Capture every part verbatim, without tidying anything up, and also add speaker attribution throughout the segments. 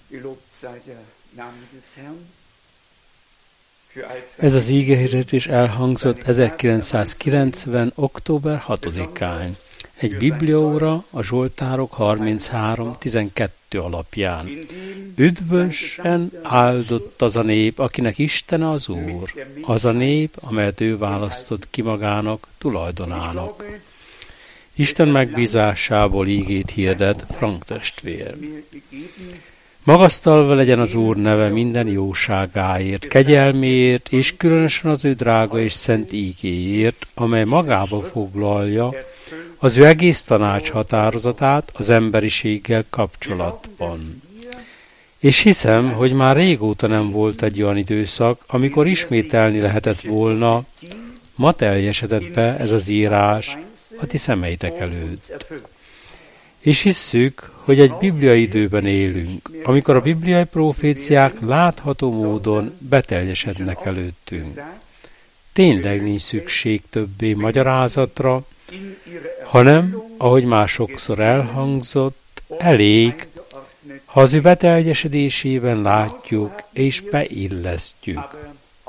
Speaker 1: Ez az ígehirdetés elhangzott ezerkilencszázkilencven. október hatodikán. Egy bibliaóra a Zsoltárok harminchárom tizenkettő alapján. Üdvösen áldott az a nép, akinek Isten az Úr, az a nép, amelyet ő választott ki magának, tulajdonának. Isten megbízásából ígét hirdet Frank testvér. Magasztalva legyen az Úr neve minden jóságáért, kegyelméért, és különösen az ő drága és szent ígéért, amely magába foglalja az ő egész tanács határozatát az emberiséggel kapcsolatban. És hiszem, hogy már régóta nem volt egy olyan időszak, amikor ismételni lehetett volna, ma teljesedett be ez az írás a ti szemeitek előtt. És hisszük, hogy egy bibliai időben élünk, amikor a bibliai proféciák látható módon beteljesednek előttünk. Tényleg nincs szükség többé magyarázatra, hanem, ahogy már sokszor elhangzott, elég, ha az ő beteljesedésében látjuk és beillesztjük.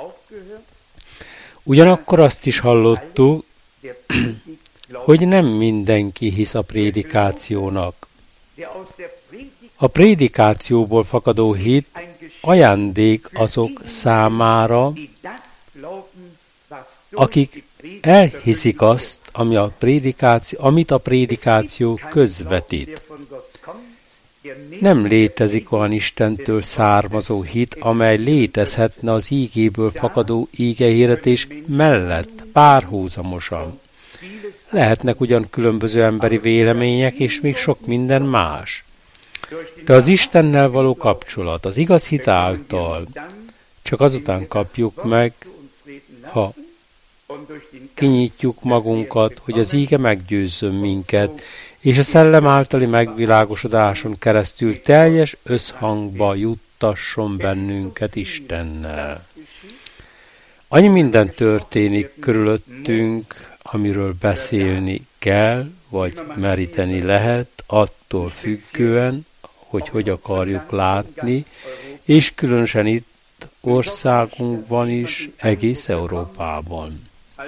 Speaker 1: Ugyanakkor azt is hallottuk, hogy nem mindenki hisz a prédikációnak. A prédikációból fakadó hit ajándék azok számára, akik elhiszik azt, ami a prédikáció, amit a prédikáció közvetít. Nem létezik olyan Istentől származó hit, amely létezhetne az ígéből fakadó ígehirdetés mellett párhuzamosan. Lehetnek ugyan különböző emberi vélemények, és még sok minden más. De az Istennel való kapcsolat, az igaz hit által csak azután kapjuk meg, ha kinyitjuk magunkat, hogy az íge meggyőzzön minket, és a szellem általi megvilágosodáson keresztül teljes összhangba juttasson bennünket Istennel. Annyi minden történik körülöttünk, amiről beszélni kell, vagy meríteni lehet, attól függően, hogy hogy akarjuk látni, és különösen itt országunkban is, egész Európában.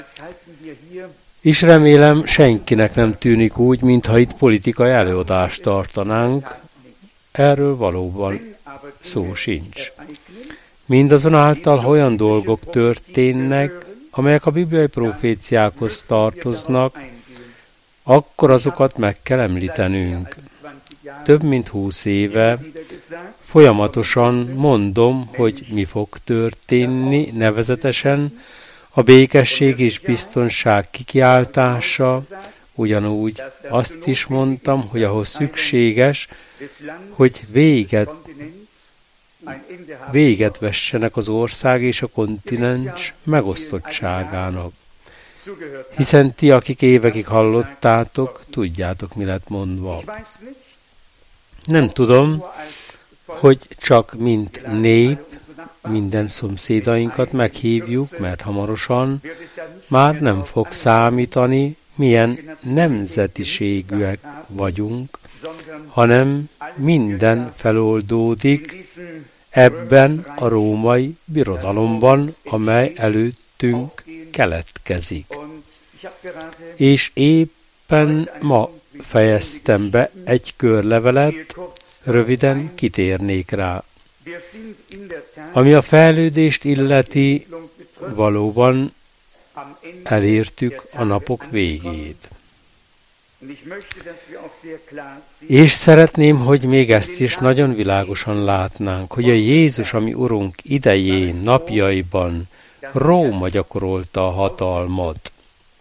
Speaker 1: És remélem, senkinek nem tűnik úgy, mintha itt politikai előadást tartanánk, erről valóban szó sincs. Mindazonáltal, ha olyan dolgok történnek, amelyek a bibliai proféciákhoz tartoznak, akkor azokat meg kell említenünk. Több mint húsz éve folyamatosan mondom, hogy mi fog történni, nevezetesen a békesség és biztonság kikiáltása, ugyanúgy azt is mondtam, hogy ahhoz szükséges, hogy véget, véget vessenek az ország és a kontinens megosztottságának. Hiszen ti, akik évekig hallottátok, tudjátok, mi lett mondva. Nem tudom, hogy csak mint nép minden szomszédainkat meghívjuk, mert hamarosan már nem fog számítani, milyen nemzetiségűek vagyunk, hanem minden feloldódik ebben a római birodalomban, amely előttünk keletkezik. És éppen ma fejeztem be egy körlevelet, röviden kitérnék rá. Ami a fejlődést illeti, valóban elértük a napok végét. És szeretném, hogy még ezt is nagyon világosan látnánk, hogy a Jézus, ami Urunk idején, napjaiban Róma gyakorolta a hatalmat.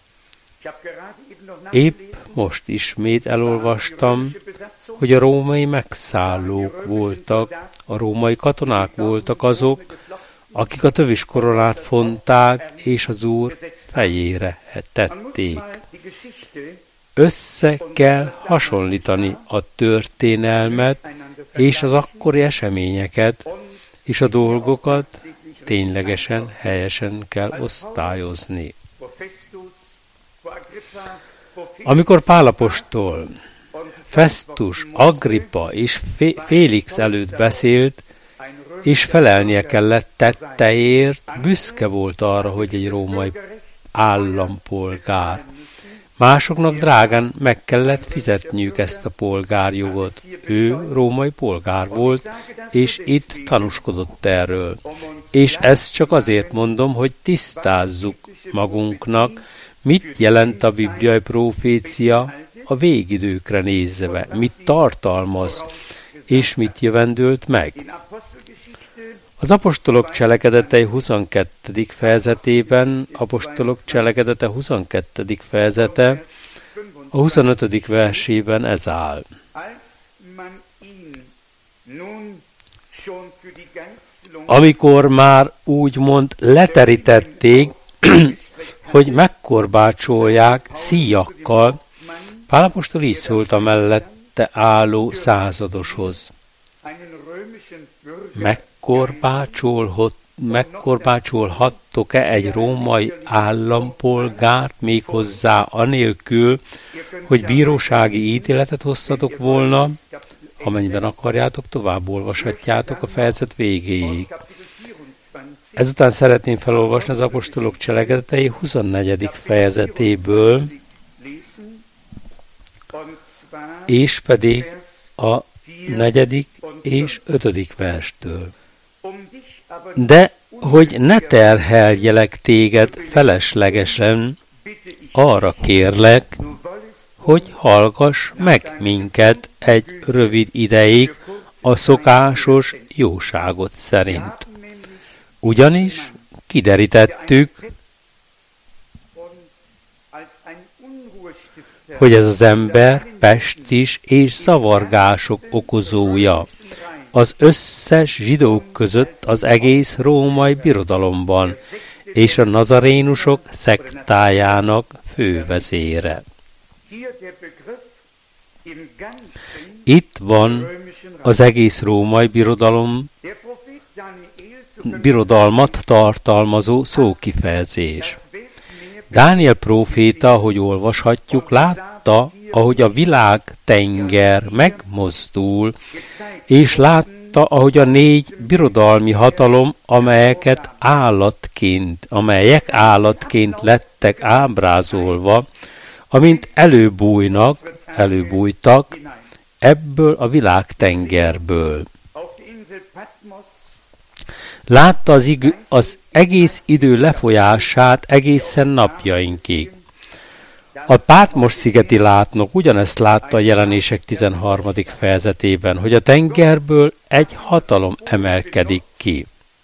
Speaker 1: Épp most ismét elolvastam, hogy a római megszállók voltak, a római katonák voltak azok, akik a tövis koronát fonták, és az Úr fejére tették. Össze kell hasonlítani a történelmet és az akkori eseményeket, és a dolgokat ténylegesen, helyesen kell osztályozni. Amikor Pál apostol Festus, Agrippa és Félix előtt beszélt, és felelnie kellett tetteért, büszke volt arra, hogy egy római állampolgár. Másoknak drágán meg kellett fizetniük ezt a polgárjogot. Ő római polgár volt, és itt tanúskodott erről. És ezt csak azért mondom, hogy tisztázzuk magunknak, mit jelent a bibliai profécia a végidőkre nézve, mit tartalmaz, és mit jövendőlt meg. Az apostolok cselekedetei huszonkettedik fejezetében, apostolok cselekedete huszonkettedik fejezete, a huszonötödik versében ez áll. Amikor már úgymond leterítették, hogy megkorbácsolják szíjakkal, Pál apostol így szólt a mellette álló századoshoz. Megkorbácsolhat, megkorbácsolhattok-e egy római állampolgárt méghozzá anélkül, hogy bírósági ítéletet hoztatok volna? Amennyiben akarjátok, tovább olvashatjátok a fejezet végéig. Ezután szeretném felolvasni az apostolok cselekedetei huszonnegyedik fejezetéből, és pedig a negyedik és ötödik verstől. De hogy ne terheljelek téged feleslegesen, arra kérlek, hogy hallgass meg minket egy rövid ideig a szokásos jóságot szerint. Ugyanis kiderítettük, hogy ez az ember pestis és zavargások okozója az összes zsidók között az egész római birodalomban, és a nazarénusok szektájának fővezére. Itt van az egész római birodalom, birodalmat tartalmazó szókifejezés. Dániel próféta, ahogy olvashatjuk, látta, ahogy a világ tenger megmozdul, és látta, ahogy a négy birodalmi hatalom, amelyeket állatként, amelyek állatként lettek ábrázolva, amint előbújnak, előbújtak ebből a világtengerből. Látta az, igő, az egész idő lefolyását egészen napjainkig. A Pátmos-szigeti látnok ugyanezt látta a Jelenések tizenharmadik fejezetében, hogy a tengerből egy hatalom emelkedik ki.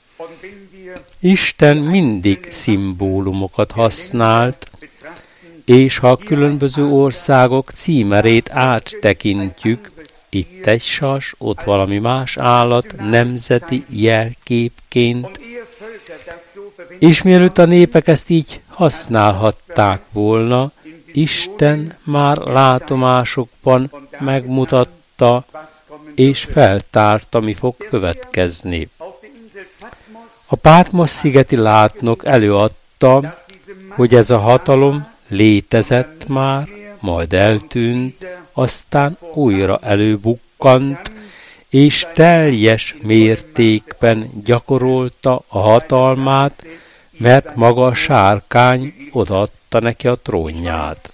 Speaker 1: Isten mindig szimbólumokat használt, és ha a különböző országok címerét áttekintjük, itt egy sas, ott valami más állat, nemzeti jelképként, és mielőtt a népek ezt így használhatták volna, Isten már látomásokban megmutatta és feltárta, mi fog következni. A Pátmos-szigeti látnok előadta, hogy ez a hatalom létezett már, majd eltűnt, aztán újra előbukkant, és teljes mértékben gyakorolta a hatalmát, mert maga a sárkány odaadta neki a trónját.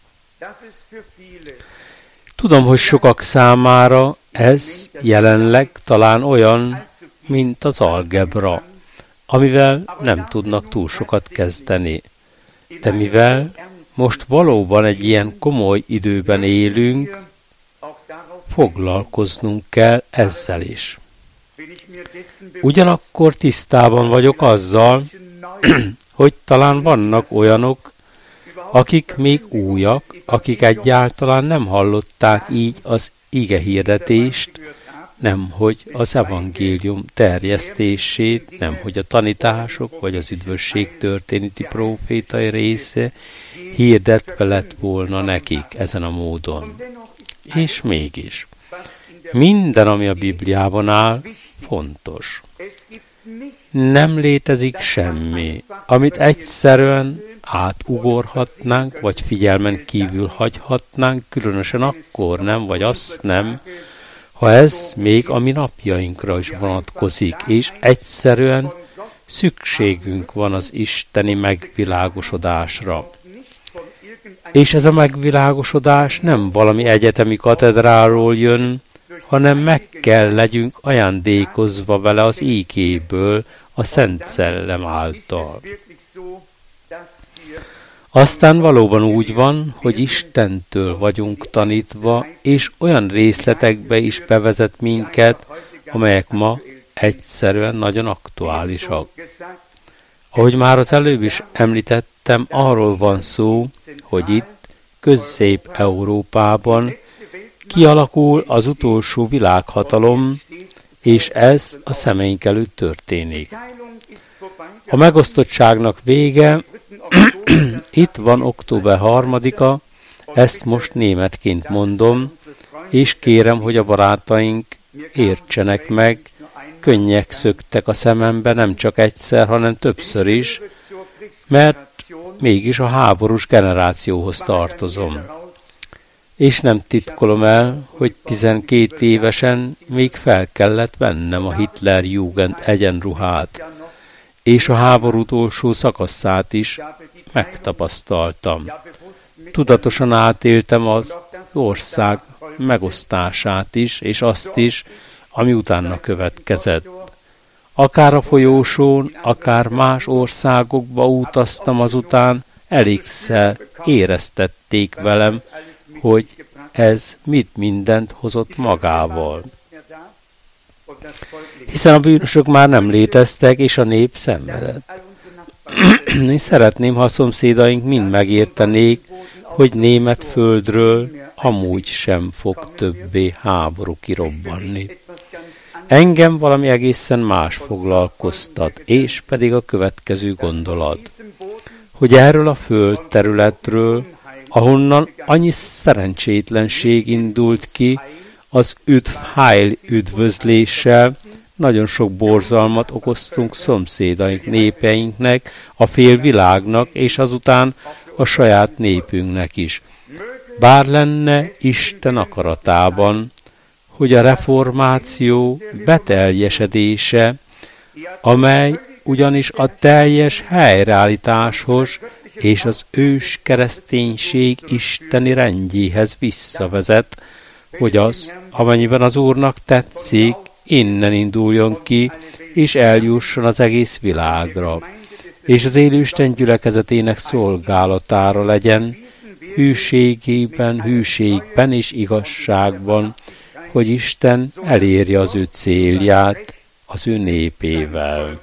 Speaker 1: Tudom, hogy sokak számára ez jelenleg talán olyan, mint az algebra, amivel nem tudnak túl sokat kezdeni. De mivel most valóban egy ilyen komoly időben élünk, foglalkoznunk kell ezzel is. Ugyanakkor tisztában vagyok azzal, hogy talán vannak olyanok, akik még újak, akik egyáltalán nem hallották így az igehirdetést, nemhogy az evangélium terjesztését, nemhogy a tanítások vagy az üdvösség történeti prófétai része hirdetve lett volna nekik ezen a módon. És mégis, minden, ami a Bibliában áll, fontos. Nem létezik semmi, amit egyszerűen átugorhatnánk, vagy figyelmen kívül hagyhatnánk, különösen akkor nem, vagy azt nem, ha ez még a mi napjainkra is vonatkozik, és egyszerűen szükségünk van az isteni megvilágosodásra. És ez a megvilágosodás nem valami egyetemi katedráról jön, hanem meg kell legyünk ajándékozva vele az ígéből, a Szent Szellem által. Aztán valóban úgy van, hogy Istentől vagyunk tanítva, és olyan részletekbe is bevezet minket, amelyek ma egyszerűen nagyon aktuálisak. Ahogy már az előbb is említettem, arról van szó, hogy itt, Közép-Európában kialakul az utolsó világhatalom, és ez a szemeink előtt történik. A megosztottságnak vége, itt van október harmadika, ezt most németként mondom, és kérem, hogy a barátaink értsenek meg, könnyek szöktek a szemembe nem csak egyszer, hanem többször is, mert mégis a háborús generációhoz tartozom. És nem titkolom el, hogy tizenkét évesen még fel kellett vennem a Hitlerjugend egyenruhát, és a háború utolsó szakaszát is megtapasztaltam. Tudatosan átéltem az ország megosztását is, és azt is, ami utána következett. Akár a folyósón, akár más országokba utaztam azután, elégszer éreztették velem, hogy ez mit mindent hozott magával. Hiszen a bűnösök már nem léteztek, és a nép szenvedett. Én szeretném, ha a szomszédaink mind megértenék, hogy német földről amúgy sem fog többé háború kirobbanni. Engem valami egészen más foglalkoztat, és pedig a következő gondolat, hogy erről a földterületről, ahonnan annyi szerencsétlenség indult ki, az üdv heil üdvözléssel nagyon sok borzalmat okoztunk szomszédaink népeinknek, a félvilágnak, és azután a saját népünknek is. Bár lenne Isten akaratában, hogy a reformáció beteljesedése, amely ugyanis a teljes helyreállításhoz és az ős kereszténység isteni rendjéhez visszavezet, hogy az, amennyiben az Úrnak tetszik, innen induljon ki, és eljusson az egész világra, és az élő Isten gyülekezetének szolgálatára legyen, hűségében, hűségben és igazságban, hogy Isten elérje az ő célját az ő népével.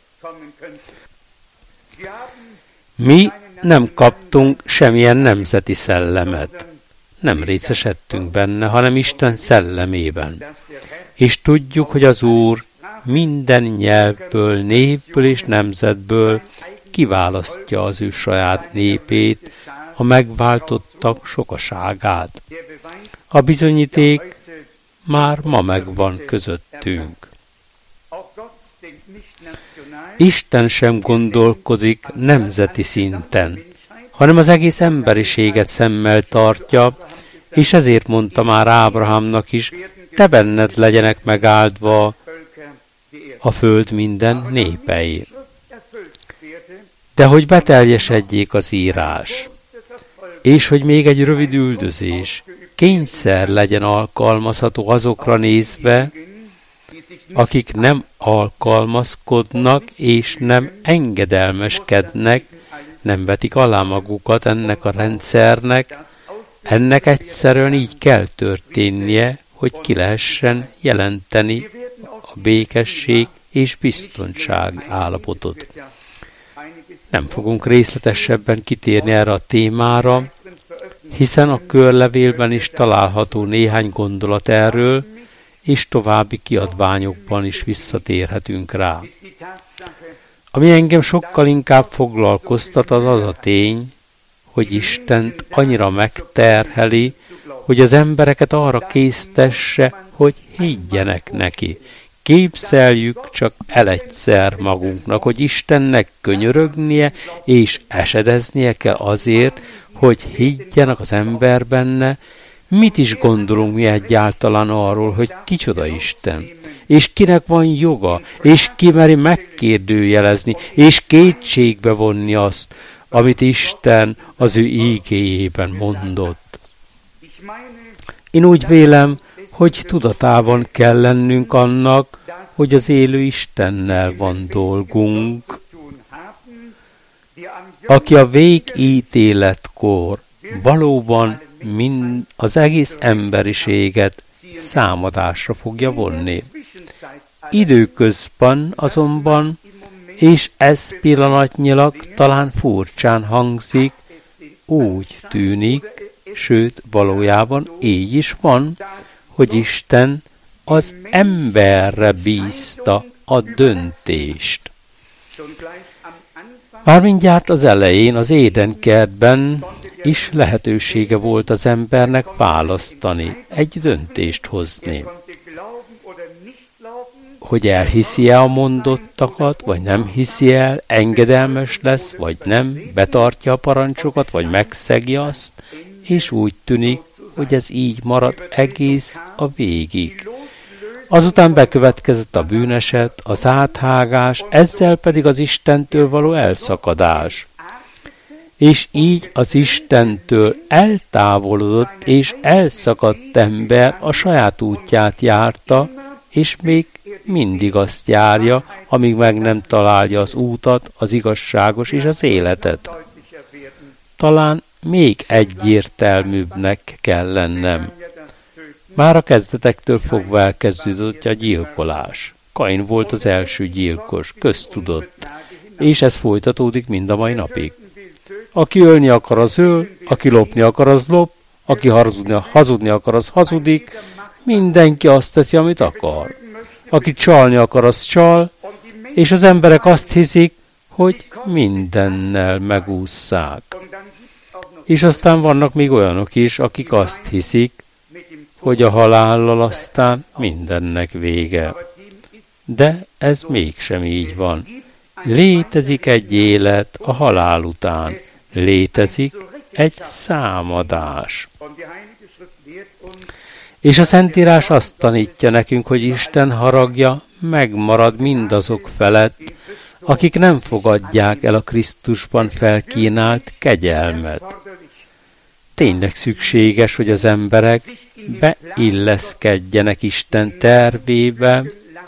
Speaker 1: Mi nem kaptunk semmilyen nemzeti szellemet. Nem részesedtünk benne, hanem Isten szellemében. És tudjuk, hogy az Úr minden nyelvből, népből és nemzetből kiválasztja az ő saját népét, a megváltottak sokaságát. A bizonyíték már ma megvan közöttünk. Isten sem gondolkodik nemzeti szinten, hanem az egész emberiséget szemmel tartja, és ezért mondta már Ábrahámnak is, te benned legyenek megáldva a föld minden népei. De hogy beteljesedjék az írás, és hogy még egy rövid üldözés, kényszer legyen alkalmazható azokra nézve, akik nem alkalmazkodnak és nem engedelmeskednek, nem vetik alá magukat ennek a rendszernek, ennek egyszerűen így kell történnie, hogy ki lehessen jelenteni a békesség és biztonság állapotot. Nem fogunk részletesebben kitérni erre a témára, hiszen a körlevélben is található néhány gondolat erről, és további kiadványokban is visszatérhetünk rá. Ami engem sokkal inkább foglalkoztat, az az a tény, hogy Istent annyira megterheli, hogy az embereket arra késztesse, hogy higgyenek neki. Képzeljük csak el egyszer magunknak, hogy Istennek könyörögnie és esedeznie kell azért, hogy higgyenek az ember benne. Mit is gondolunk mi egyáltalán arról, hogy kicsoda Isten, és kinek van joga, és ki meri megkérdőjelezni, és kétségbe vonni azt, amit Isten az ő ígéjében mondott. Én úgy vélem, hogy tudatában kell lennünk annak, hogy az élő Istennel van dolgunk, aki a végítéletkor valóban mind az egész emberiséget számadásra fogja vonni. Időközben azonban, és ez pillanatnyilag talán furcsán hangzik, úgy tűnik, sőt valójában így is van, hogy Isten az emberre bízta a döntést. Már mindjárt az elején, az Édenkertben is lehetősége volt az embernek választani, egy döntést hozni. Hogy elhiszi-e a mondottakat, vagy nem hiszi el, engedelmes lesz, vagy nem, betartja a parancsokat, vagy megszegi azt, és úgy tűnik, hogy ez így marad egész a végig. Azután bekövetkezett a bűneset, az áthágás, ezzel pedig az Istentől való elszakadás. És így az Istentől eltávolodott és elszakadt ember a saját útját járta, és még mindig azt járja, amíg meg nem találja az útat, az igazságos és az életet. Talán még egyértelműbbnek kell lennem. Már a kezdetektől fogva elkezdődött a gyilkolás. Kain volt az első gyilkos, köztudott, és ez folytatódik mind a mai napig. Aki ölni akar, az öl, aki lopni akar, az lop, aki hazudni, hazudni akar, az hazudik, mindenki azt teszi, amit akar. Aki csalni akar, az csal, és az emberek azt hiszik, hogy mindennel megússzák. És aztán vannak még olyanok is, akik azt hiszik, hogy a halállal aztán mindennek vége. De ez mégsem így van. Létezik egy élet a halál után. Létezik egy számadás. És a Szentírás azt tanítja nekünk, hogy Isten haragja megmarad mindazok felett, akik nem fogadják el a Krisztusban felkínált kegyelmet. Tényleg szükséges, hogy az emberek beilleszkedjenek Isten tervébe,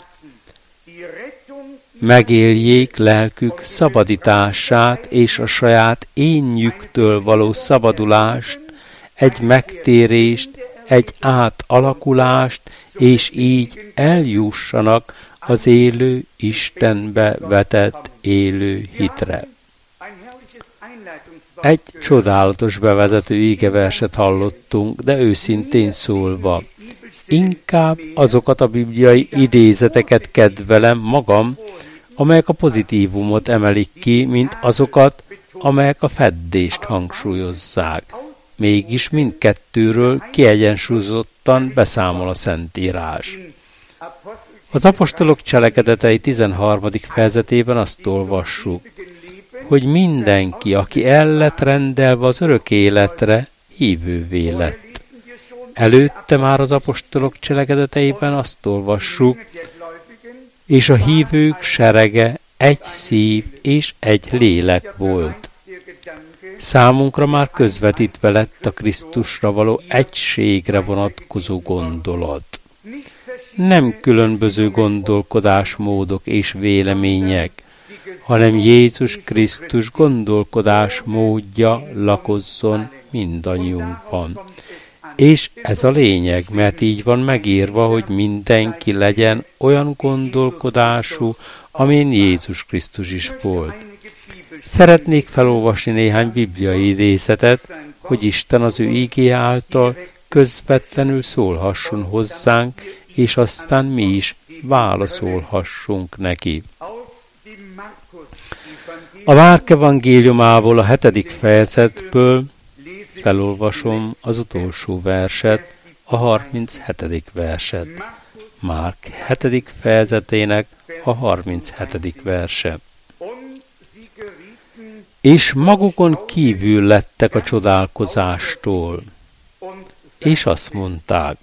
Speaker 1: megéljék lelkük szabadítását és a saját énjüktől való szabadulást, egy megtérést, egy átalakulást, és így eljussanak az élő Istenbe vetett élő hitre. Egy csodálatos bevezető ígeverset hallottunk, de őszintén szólva, inkább azokat a bibliai idézeteket kedvelem magam, amelyek a pozitívumot emelik ki, mint azokat, amelyek a feddést hangsúlyozzák. Mégis mindkettőről kiegyensúlyozottan beszámol a Szentírás. Az apostolok cselekedetei tizenharmadik fejezetében azt olvassuk, hogy mindenki, aki el lett rendelve az örök életre, hívővé lett. Előtte már az apostolok cselekedeteiben azt olvassuk, és a hívők serege egy szív és egy lélek volt. Számunkra már közvetítve lett a Krisztusra való egységre vonatkozó gondolat. Nem különböző gondolkodásmódok és vélemények, hanem Jézus Krisztus gondolkodásmódja lakozzon mindannyiunkban. És ez a lényeg, mert így van megírva, hogy mindenki legyen olyan gondolkodású, amilyen Jézus Krisztus is volt. Szeretnék felolvasni néhány bibliai idézetet, hogy Isten az ő ígéje által közvetlenül szólhasson hozzánk, és aztán mi is válaszolhassunk neki. A Márk evangéliumából a hetedik fejezetből felolvasom az utolsó verset, a harminchetedik verset. Márk hetedik fejezetének a harminchetedik verse. És magukon kívül lettek a csodálkozástól, és azt mondták,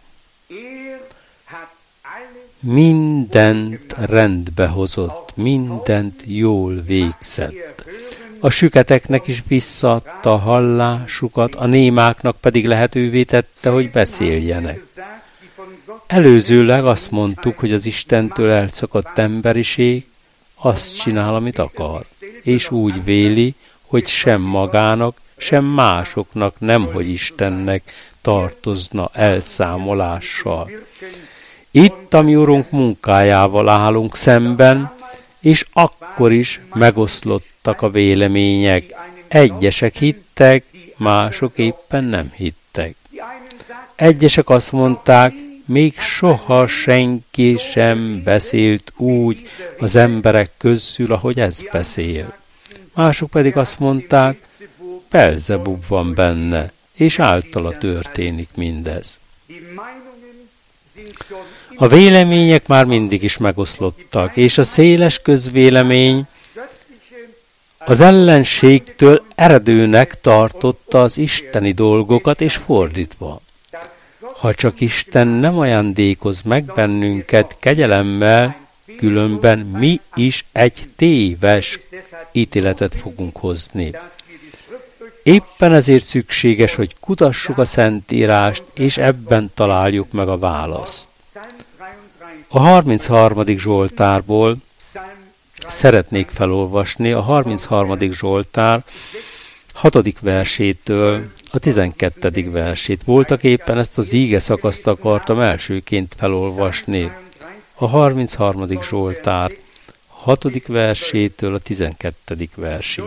Speaker 1: mindent rendbe hozott, mindent jól végzett. A süketeknek is visszaadta a hallásukat, a némáknak pedig lehetővé tette, hogy beszéljenek. Előzőleg azt mondtuk, hogy az Istentől elszakadt emberiség azt csinál, amit akar, és úgy véli, hogy sem magának, sem másoknak, nemhogy Istennek tartozna elszámolással. Itt a mi Urunk munkájával állunk szemben, és akkor is megoszlottak a vélemények. Egyesek hittek, mások éppen nem hittek. Egyesek azt mondták, még soha senki sem beszélt úgy az emberek közül, ahogy ez beszél. Mások pedig azt mondták, Belzebub van benne, és általa történik mindez. A vélemények már mindig is megoszlottak, és a széles közvélemény az ellenségtől eredőnek tartotta az isteni dolgokat, és fordítva. Ha csak Isten nem ajándékoz meg bennünket kegyelemmel, különben mi is egy téves ítéletet fogunk hozni. Éppen ezért szükséges, hogy kutassuk a Szentírást, és ebben találjuk meg a választ. A harmincharmadik Zsoltárból szeretnék felolvasni a harmincharmadik Zsoltár hatodik versétől a tizenkettedik versét. Voltak éppen ezt az íge szakaszt akartam elsőként felolvasni. A harmincharmadik Zsoltár hatodik versétől a tizenkettedik versig.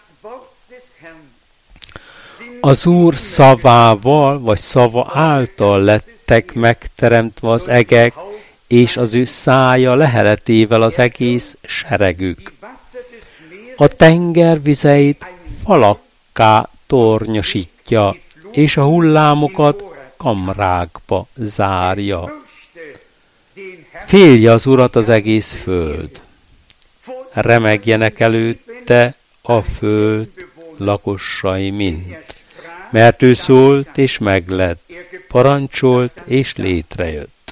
Speaker 1: Az Úr szavával, vagy szava által lettek megteremtve az egek, és az ő szája leheletével az egész seregük. A tenger vizeit falakká tornyosítja, és a hullámokat kamrákba zárja. Félje az Urat az egész föld. Remegjenek előtte a föld lakossai mind. Mert ő szólt és meglett, parancsolt és létrejött.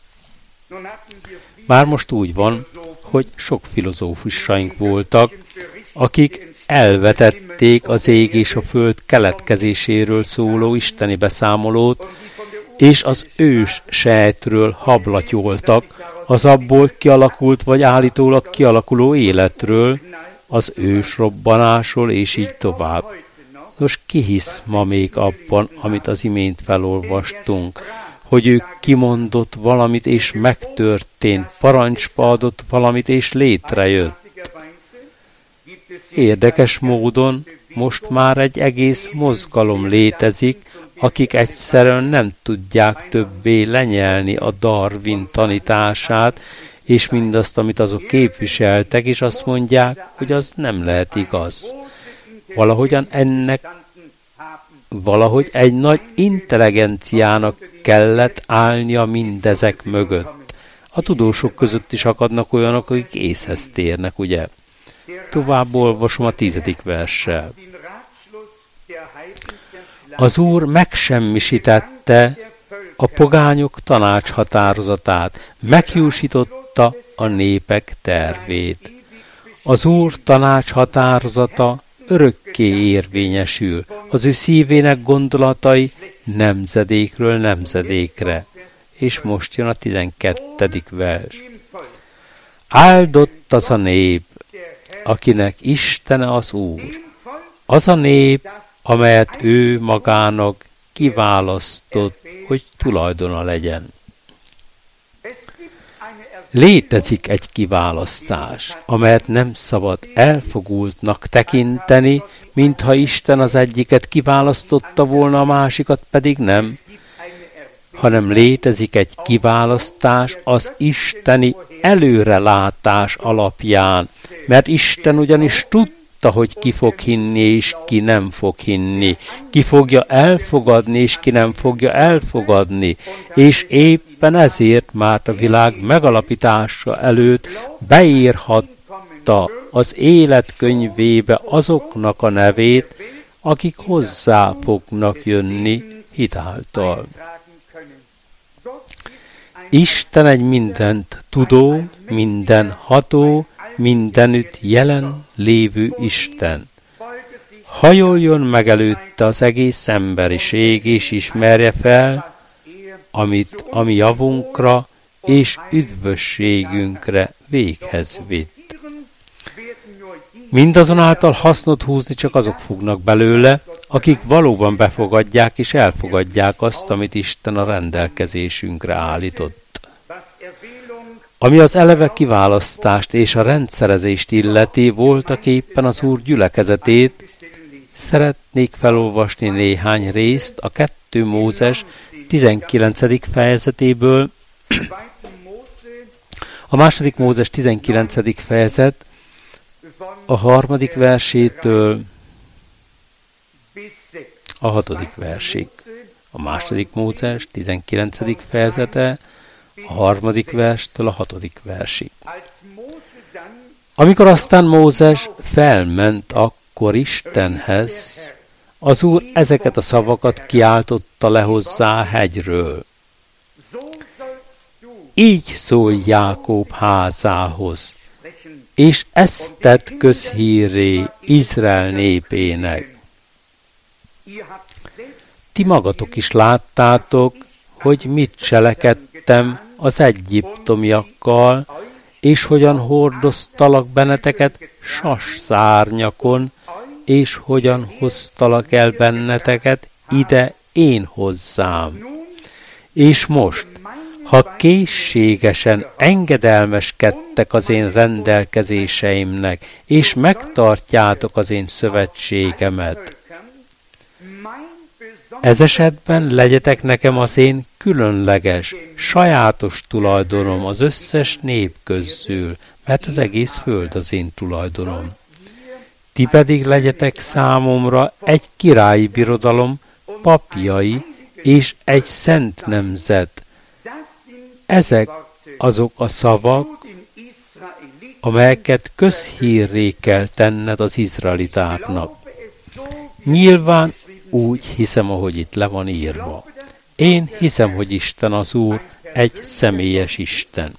Speaker 1: Már most úgy van, hogy sok filozófusaink voltak, akik elvetették az ég és a föld keletkezéséről szóló isteni beszámolót, és az ős sejtről hablatyoltak, az abból kialakult vagy állítólag kialakuló életről, az ős robbanásról, és így tovább. Nos, ki hisz ma még abban, amit az imént felolvastunk, hogy ő kimondott valamit, és megtörtént, parancsba adott valamit, és létrejött. Érdekes módon most már egy egész mozgalom létezik, akik egyszerűen nem tudják többé lenyelni a Darwin tanítását, és mindazt, amit azok képviseltek, és azt mondják, hogy az nem lehet igaz. Valahogyan ennek, valahogy egy nagy intelligenciának kellett állnia mindezek mögött. A tudósok között is akadnak olyanok, akik észhez térnek, ugye? Tovább olvasom a tizedik verssel. Az Úr megsemmisítette a pogányok tanácshatározatát, meghiúsította a népek tervét. Az Úr tanácshatározata örökké érvényesül, az ő szívének gondolatai nemzedékről nemzedékre. És most jön a tizenkettedik vers. Áldott az a nép, akinek Istene az Úr. Az a nép, amelyet ő magának kiválasztott, hogy tulajdona legyen. Létezik egy kiválasztás, amelyet nem szabad elfogultnak tekinteni, mintha Isten az egyiket kiválasztotta volna, a másikat pedig nem, hanem létezik egy kiválasztás az isteni előrelátás alapján, mert Isten ugyanis tudta, tudta, hogy ki fog hinni, és ki nem fog hinni. Ki fogja elfogadni, és ki nem fogja elfogadni. És éppen ezért már a világ megalapítása előtt beírhatta az életkönyvébe azoknak a nevét, akik hozzá fognak jönni hitáltal. Isten egy mindent tudó, minden ható, mindenütt jelen lévő Isten. Hajoljon meg előtte az egész emberiség, és ismerje fel, amit a mi javunkra és üdvösségünkre véghez vitt. Mindazonáltal hasznot húzni csak azok fognak belőle, akik valóban befogadják és elfogadják azt, amit Isten a rendelkezésünkre állított. Ami az eleve kiválasztást és a rendszerezést illeti, voltak éppen az Úr gyülekezetét, szeretnék felolvasni néhány részt a kettő Mózes tizenkilencedik fejezetéből. A második Mózes tizenkilencedik fejezet a harmadik versétől a hatodik versig. A második Mózes tizenkilencedik fejezete a harmadik verstől a hatodik versig. Amikor aztán Mózes felment akkor Istenhez, az Úr ezeket a szavakat kiáltotta le hozzá a hegyről. Így szólj Jákob házához, és ezt tedd közhírré Izrael népének. Ti magatok is láttátok, hogy mit cselekedtem az egyiptomiakkal, és hogyan hordoztalak benneteket sasszárnyakon, és hogyan hoztalak el benneteket ide én hozzám. És most, ha készségesen engedelmeskedtek az én rendelkezéseimnek, és megtartjátok az én szövetségemet, ez esetben legyetek nekem az én különleges, sajátos tulajdonom az összes nép közül, mert az egész föld az én tulajdonom. Ti pedig legyetek számomra egy királyi birodalom, papjai és egy szent nemzet. Ezek azok a szavak, amelyeket közhírré kell tenned az izraelitáknak. Nyilván úgy hiszem, ahogy itt le van írva. Én hiszem, hogy Isten az Úr egy személyes Isten.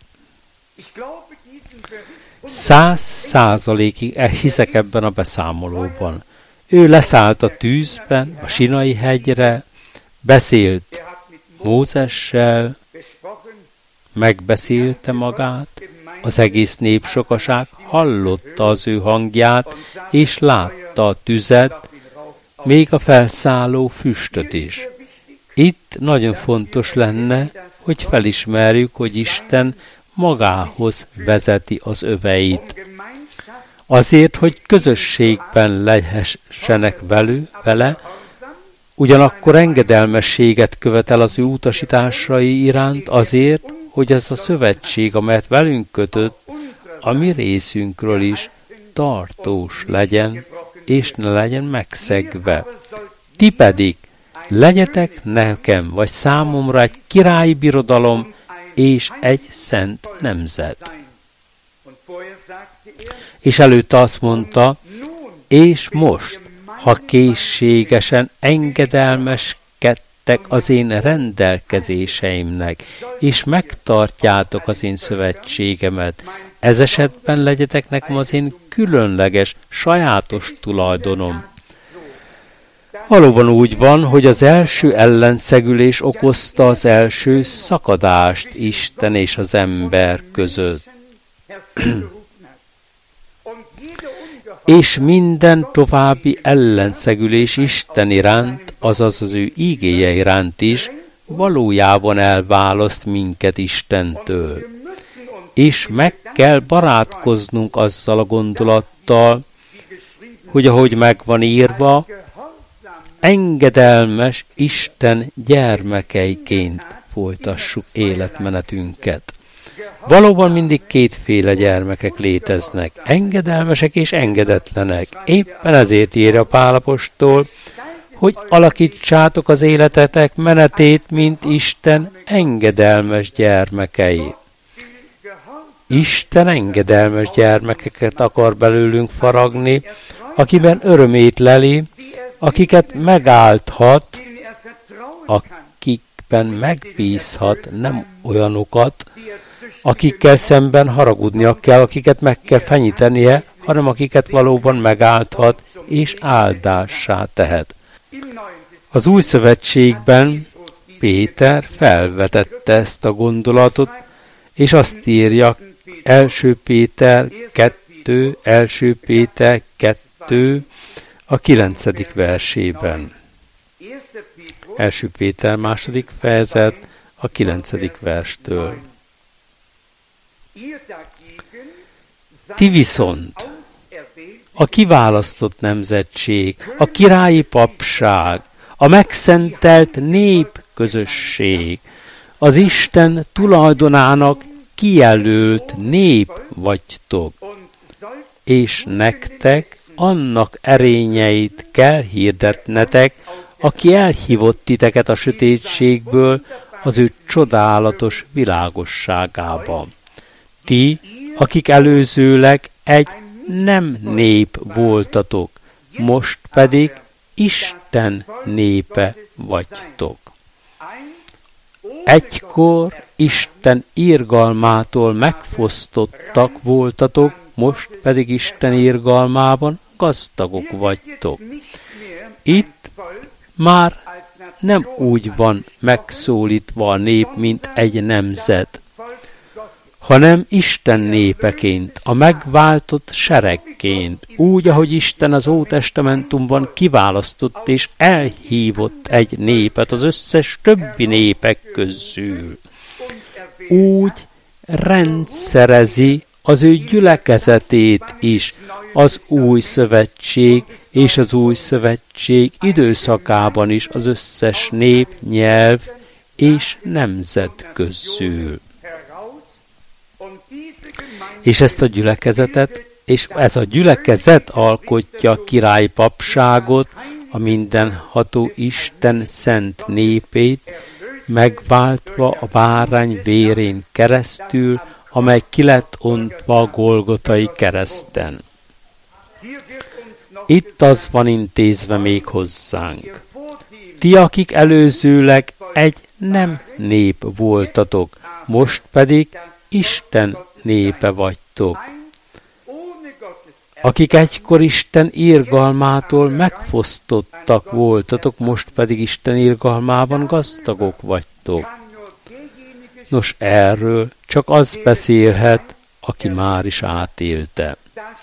Speaker 1: Száz százalékig hiszek ebben a beszámolóban. Ő leszállt a tűzben, a Sinai hegyre, beszélt Mózessel, megbeszélte magát, az egész népsokaság hallotta az ő hangját, és látta a tüzet, még a felszálló füstöt is. Itt nagyon fontos lenne, hogy felismerjük, hogy Isten magához vezeti az öveit. Azért, hogy közösségben lehessenek velő, vele, ugyanakkor engedelmességet követel az ő utasításai iránt azért, hogy ez a szövetség, amelyet velünk kötött, a mi részünkről is tartós legyen, és ne legyen megszegve. Ti pedig legyetek nekem, vagy számomra egy királyi birodalom, és egy szent nemzet. És előtte azt mondta, és most, ha készségesen engedelmeskedtek az én rendelkezéseimnek, és megtartjátok az én szövetségemet, ez esetben legyetek nekem az én különleges, sajátos tulajdonom. Valóban úgy van, hogy az első ellenszegülés okozta az első szakadást Isten és az ember között. És minden további ellenszegülés Isten iránt, azaz az ő ígéje iránt is, valójában elválaszt minket Istentől. És meg kell barátkoznunk azzal a gondolattal, hogy ahogy meg van írva, engedelmes Isten gyermekeiként folytassuk életmenetünket. Valóban mindig kétféle gyermekek léteznek, engedelmesek és engedetlenek. Éppen ezért írja Pál apostol, hogy alakítsátok az életetek menetét, mint Isten engedelmes gyermekei. Isten engedelmes gyermekeket akar belőlünk faragni, akiben örömét leli, akiket megálthat, akikben megbízhat, nem olyanokat, akikkel szemben haragudnia kell, akiket meg kell fenyítenie, hanem akiket valóban megálthat és áldássá tehet. Az Új Szövetségben Péter felvetette ezt a gondolatot, és azt írja első Péter kettő, első Péter kettő a kilencedik versében. első Péter második fejezet a kilencedik verstől. Ti viszont a kiválasztott nemzetség, a királyi papság, a megszentelt népközösség, az Isten tulajdonának kijelölt nép vagytok, és nektek annak erényeit kell hirdetnetek, aki elhívott titeket a sötétségből az ő csodálatos világosságába. Ti, akik előzőleg egy nem nép voltatok, most pedig Isten népe vagytok. Egykor Isten irgalmától megfosztottak voltatok, most pedig Isten irgalmában gazdagok vagytok. Itt már nem úgy van megszólítva a nép, mint egy nemzet, hanem Isten népeként, a megváltott seregként, úgy, ahogy Isten az Ótestamentumban kiválasztott és elhívott egy népet az összes többi népek közül. Úgy rendszerezi az ő gyülekezetét is az Új Szövetség és az Új Szövetség időszakában is az összes nép, nyelv és nemzet közül. És ezt a gyülekezetet, és ez a gyülekezet alkotja a királyi papságot, a mindenható Isten szent népét, megváltva a bárány vérén keresztül, amely ki lett ontva a Golgotai kereszten. Itt az van intézve még hozzánk. Ti, akik előzőleg egy nem nép voltatok, most pedig Isten népe vagytok. Akik egykor Isten irgalmától megfosztottak voltatok, most pedig Isten irgalmában gazdagok vagytok. Nos, erről csak az beszélhet, aki már is átélte.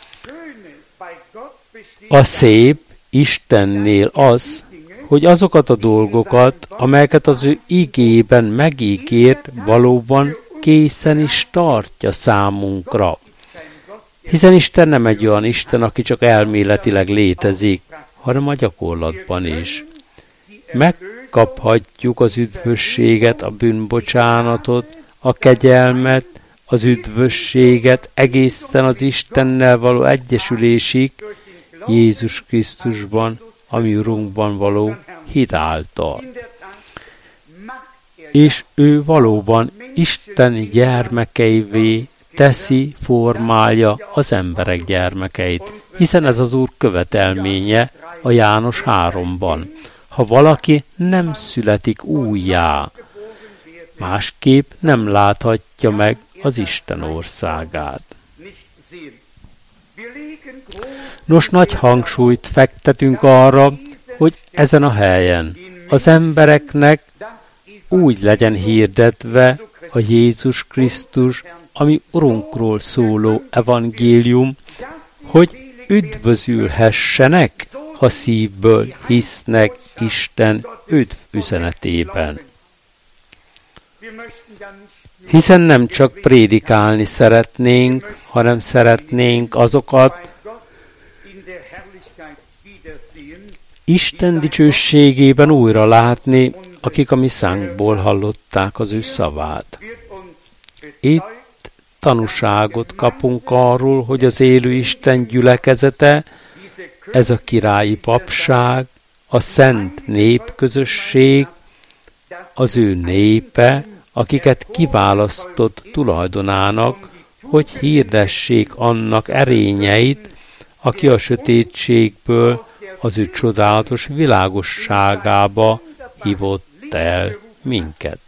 Speaker 1: A szép Istennél az, hogy azokat a dolgokat, amelyeket az ő igében megígért, valóban készen is tartja számunkra. Hiszen Isten nem egy olyan Isten, aki csak elméletileg létezik, hanem a gyakorlatban is. Megkaphatjuk az üdvösséget, a bűnbocsánatot, a kegyelmet, az üdvösséget egészen az Istennel való egyesülésig, Jézus Krisztusban, a mi Urunkban való hit által. És ő valóban Isten gyermekeivé teszi, formálja az emberek gyermekeit, hiszen ez az Úr követelménye a János háromban. Ha valaki nem születik újjá, másképp nem láthatja meg az Isten országát. Nos, nagy hangsúlyt fektetünk arra, hogy ezen a helyen az embereknek úgy legyen hirdetve a Jézus Krisztus, ami Urunkról szóló evangélium, hogy üdvözülhessenek, ha szívből hisznek Isten üdv üzenetében. Hiszen nem csak prédikálni szeretnénk, hanem szeretnénk azokat Isten dicsőségében újra látni, akik a mi szánkból hallották az ő szavát. Itt tanúságot kapunk arról, hogy az élő Isten gyülekezete, ez a királyi papság, a szent népközösség, az ő népe, akiket kiválasztott tulajdonának, hogy hirdessék annak erényeit, aki a sötétségből az ő csodálatos világosságába hívott el minket.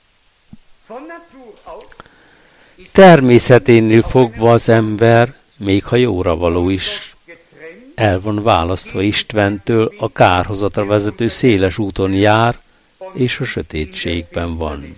Speaker 1: Természeténél fogva az ember, még ha jóra való is, el van választva Istentől, a kárhozatra vezető széles úton jár, és a sötétségben van.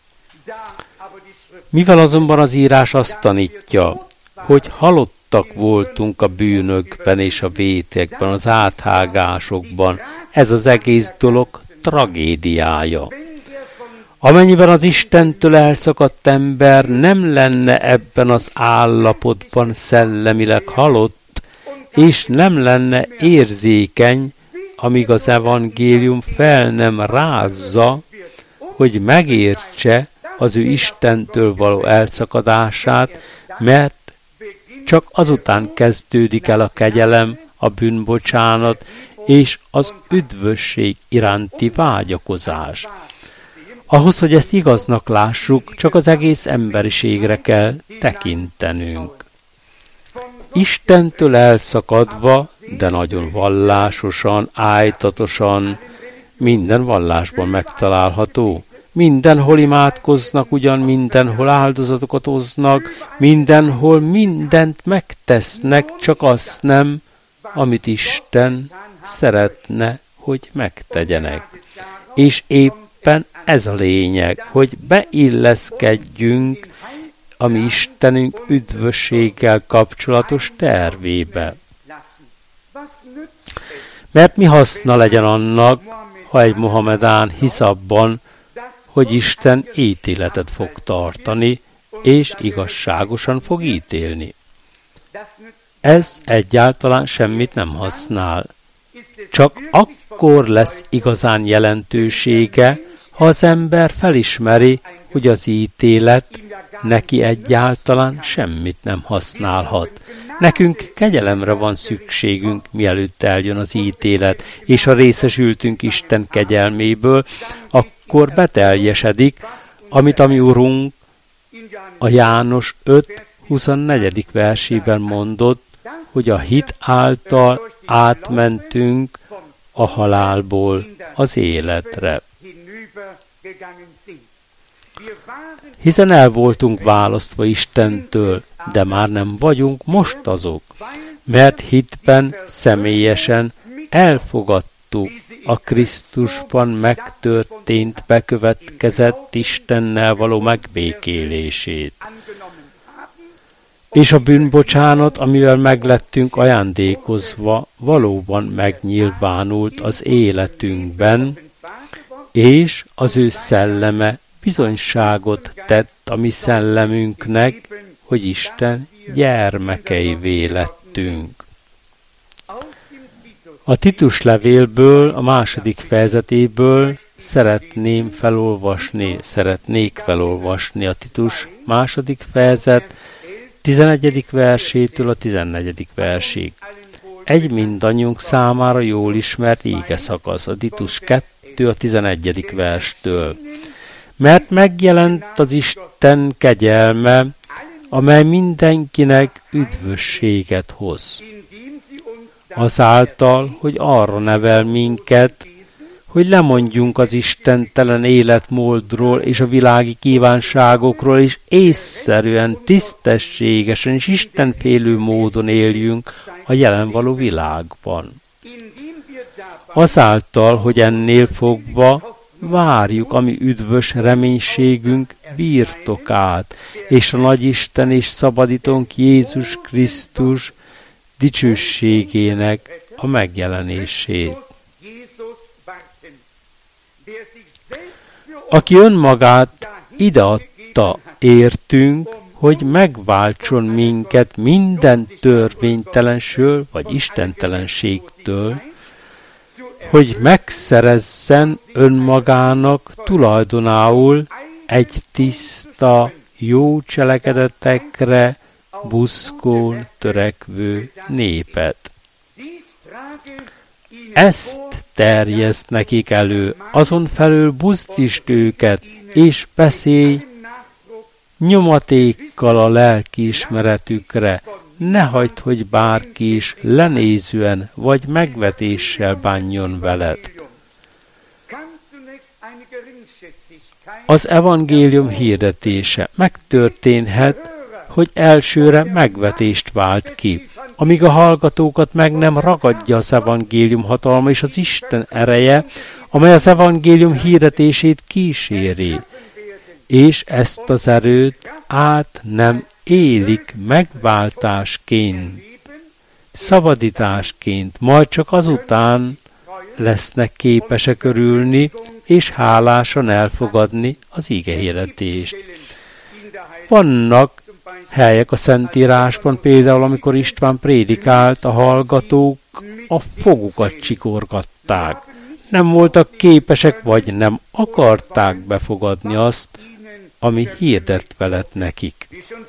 Speaker 1: Mivel azonban az írás azt tanítja, hogy halottak voltunk a bűnökben és a vétekben, az áthágásokban, ez az egész dolog tragédiája. Amennyiben az Istentől elszakadt ember nem lenne ebben az állapotban szellemileg halott, és nem lenne érzékeny, amíg az evangélium fel nem rázza, hogy megértse az ő Istentől való elszakadását, mert csak azután kezdődik el a kegyelem, a bűnbocsánat és az üdvösség iránti vágyakozás. Ahhoz, hogy ezt igaznak lássuk, csak az egész emberiségre kell tekintenünk. Istentől elszakadva, de nagyon vallásosan, ájtatosan, minden vallásban megtalálható. Mindenhol imádkoznak, ugyan mindenhol áldozatokat hoznak, mindenhol mindent megtesznek, csak azt nem, amit Isten szeretne, hogy megtegyenek. És éppen ez a lényeg, hogy beilleszkedjünk a mi Istenünk üdvösséggel kapcsolatos tervébe. Mert mi haszna legyen annak, ha egy mohamedán hisz abban, hogy Isten ítéletet fog tartani, és igazságosan fog ítélni. Ez egyáltalán semmit nem használ. Csak akkor lesz igazán jelentősége, ha az ember felismeri, hogy az ítélet neki egyáltalán semmit nem használhat. Nekünk kegyelemre van szükségünk, mielőtt eljön az ítélet, és ha részesültünk Isten kegyelméből, akkor beteljesedik, amit a mi Urunk a János öt huszonnegyedik versében mondott, hogy a hit által átmentünk a halálból az életre. Hiszen el voltunk választva Istentől, de már nem vagyunk most azok, mert hitben személyesen elfogadtuk a Krisztusban megtörtént, bekövetkezett Istennel való megbékélését. És a bűnbocsánat, amivel meglettünk ajándékozva, valóban megnyilvánult az életünkben, és az ő szelleme bizonyságot tett a mi szellemünknek, hogy Isten gyermekeivé lettünk. A Titus levélből, a második fejezetéből szeretném felolvasni, szeretnék felolvasni a Titus második fejezet tizenegyedik versétől a tizennegyedik versig. Egy mindannyiunk számára jól ismert ége szakasz, a Titus kettő a tizenegyedik verstől. Mert megjelent az Isten kegyelme, amely mindenkinek üdvösséget hoz. Azáltal, hogy arra nevel minket, hogy lemondjunk az istentelen életmódról és a világi kívánságokról, és észszerűen, tisztességesen és istenfélő módon éljünk a jelen való világban. Azáltal, hogy ennél fogva várjuk a mi üdvös reménységünk birtokát, és a Nagyisten és Szabadítónk Jézus Krisztus dicsőségének a megjelenését. Aki önmagát ideadta értünk, hogy megváltson minket minden törvénytelensől vagy istentelenségtől, hogy megszerezzen önmagának tulajdonául egy tiszta, jó cselekedetekre buszkón törekvő népet. Ezt terjeszt nekik elő, azon felül buzdítsd őket, és beszélj nyomatékkal a lelkiismeretükre, ne hagyd, hogy bárki is lenézően vagy megvetéssel bánjon veled. Az evangélium hirdetése megtörténhet, hogy elsőre megvetést vált ki, amíg a hallgatókat meg nem ragadja az evangélium hatalma és az Isten ereje, amely az evangélium hirdetését kíséri, és ezt az erőt át nem élik megváltásként, szabadításként, majd csak azután lesznek képesek örülni, és hálásan elfogadni az igehirdetést. Vannak helyek a Szentírásban, például amikor István prédikált, a hallgatók a fogukat csikorgatták. Nem voltak képesek, vagy nem akarták befogadni azt, ami hirdetve lett nekik.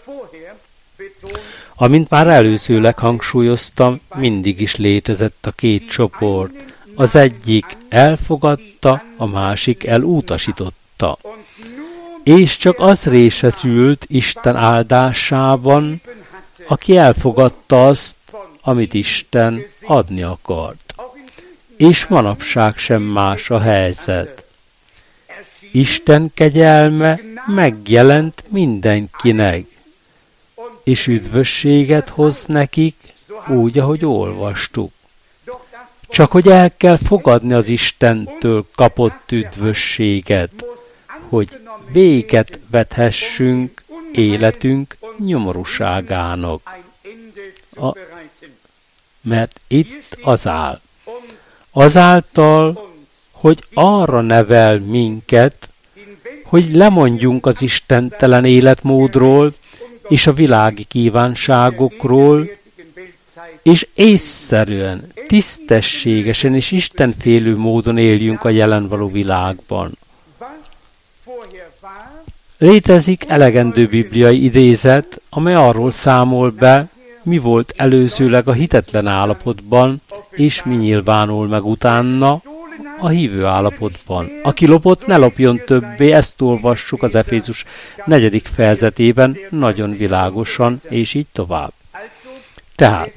Speaker 1: Amint már előzőleg hangsúlyoztam, mindig is létezett a két csoport. Az egyik elfogadta, a másik elutasította. És csak az részesült Isten áldásában, aki elfogadta azt, amit Isten adni akart. És manapság sem más a helyzet. Isten kegyelme megjelent mindenkinek, és üdvösséget hoz nekik, úgy, ahogy olvastuk. Csak hogy el kell fogadni az Istentől kapott üdvösséget, hogy véget vethessünk életünk nyomorúságának. A, mert itt az áll. Azáltal, hogy arra nevel minket, hogy lemondjunk az istentelen életmódról és a világi kívánságokról, és észszerűen, tisztességesen és istenfélő módon éljünk a jelen való világban. Létezik elegendő bibliai idézet, amely arról számol be, mi volt előzőleg a hitetlen állapotban, és mi nyilvánul meg utána a hívő állapotban. Aki lopott, ne lopjon többé, ezt olvassuk az Efézus negyedik fejezetében nagyon világosan, és így tovább. Tehát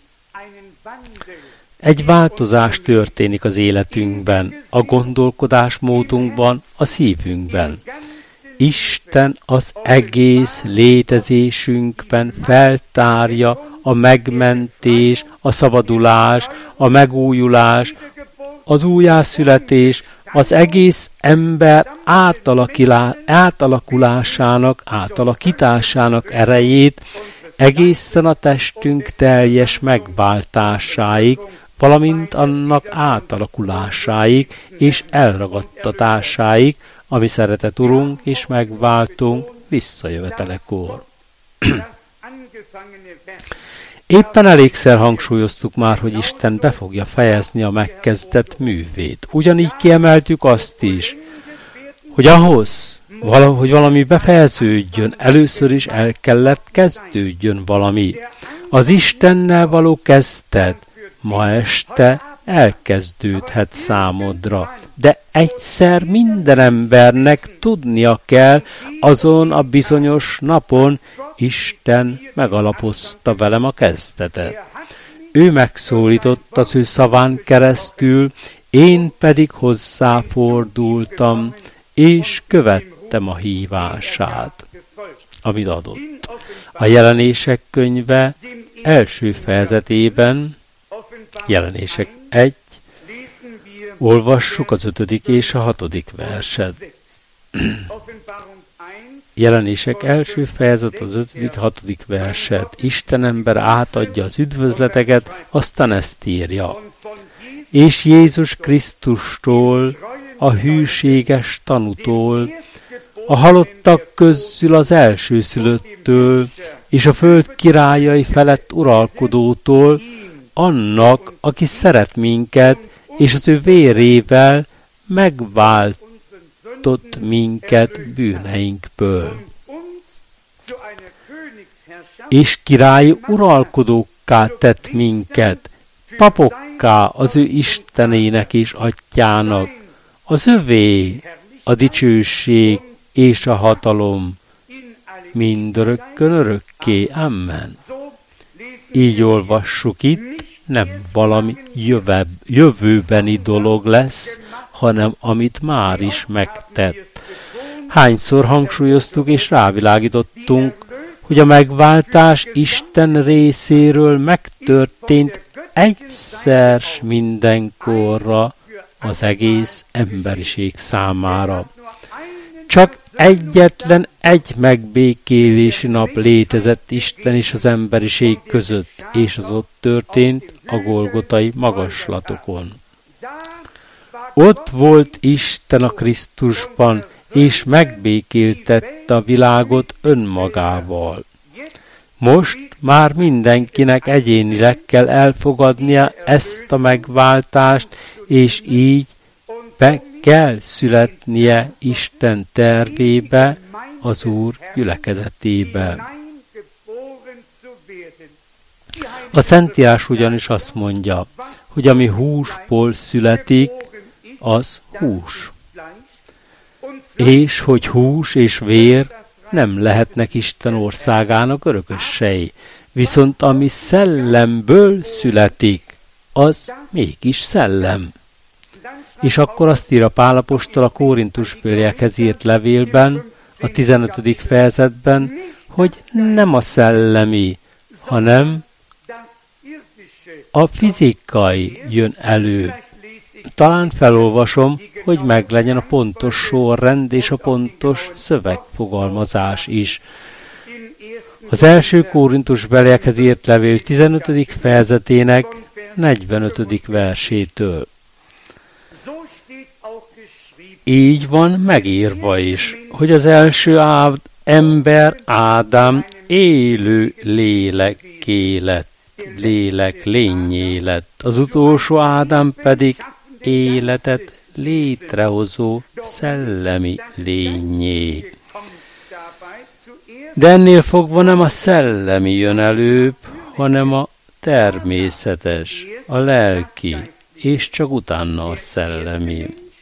Speaker 1: egy változás történik az életünkben, a gondolkodásmódunkban, a szívünkben. Isten az egész létezésünkben feltárja a megmentés, a szabadulás, a megújulás, az újjászületés, az egész ember átalakulásának, átalakításának erejét, egészen a testünk teljes megváltásáig, valamint annak átalakulásáig és elragadtatásáig, ami szeretett Urunk és megváltunk visszajövetelekor. Éppen elégszer hangsúlyoztuk már, hogy Isten be fogja fejezni a megkezdett művét. Ugyanígy kiemeltük azt is, hogy ahhoz, hogy valami befejeződjön, először is el kellett kezdődjön valami. Az Istennel való kezdet ma este elkezdődhet számodra, de egyszer minden embernek tudnia kell, azon a bizonyos napon Isten megalapozta velem a kezdetet. Ő megszólított az ő szaván keresztül, én pedig hozzáfordultam, és követtem a hívását, amit adott. A Jelenések könyve első fejezetében, Jelenések egy, olvassuk az ötödik és a hatodik verset. Jelenések első fejezet, az ötödik, hatodik verset. Isten ember átadja az üdvözleteket, aztán ezt írja. És Jézus Krisztustól, a hűséges tanútól, a halottak közül az elsőszülöttől, és a föld királyai felett uralkodótól, annak, aki szeret minket, és az ő vérével megváltott minket bűneinkből. és királyi uralkodókká tett minket, papokká az ő Istenének és Atyának. Az övé a dicsőség és a hatalom mindörökkön örökké. Amen. Így olvassuk itt, nem valami jövebb, jövőbeni dolog lesz, hanem amit már is megtett. Hányszor hangsúlyoztuk és rávilágítottunk, hogy a megváltás Isten részéről megtörtént egyszer s mindenkorra az egész emberiség számára. Csak egyetlen egy megbékélési nap létezett Isten és az emberiség között, és az ott történt a Golgotai magaslatokon. Ott volt Isten a Krisztusban, és megbékéltette a világot önmagával. Most már mindenkinek egyénileg kell elfogadnia ezt a megváltást, és így be kell születnie Isten tervébe, az Úr gyülekezetébe. A Szentírás ugyanis azt mondja, hogy ami húsból születik, az hús. És hogy hús és vér nem lehetnek Isten országának örökösei. Viszont ami szellemből születik, az mégis szellem. És akkor azt ír a Pál apostol a Kórintusbeliekhez írt levélben, a tizenötödik fejezetben, hogy nem a szellemi, hanem a fizikai jön elő. Talán felolvasom, hogy meglegyen a pontos sorrend és a pontos szövegfogalmazás is. Az első Kórintusbeliekhez írt levél tizenötödik fejezetének negyvenötödik versétől. Így van megírva is, hogy az első ád, ember Ádám élő lélekké lett, lélek lényé lett, az utolsó Ádám pedig életet létrehozó szellemi lényé. De ennél fogva nem a szellemi jön előbb, hanem a természetes, a lelki, és csak utána a szellemi.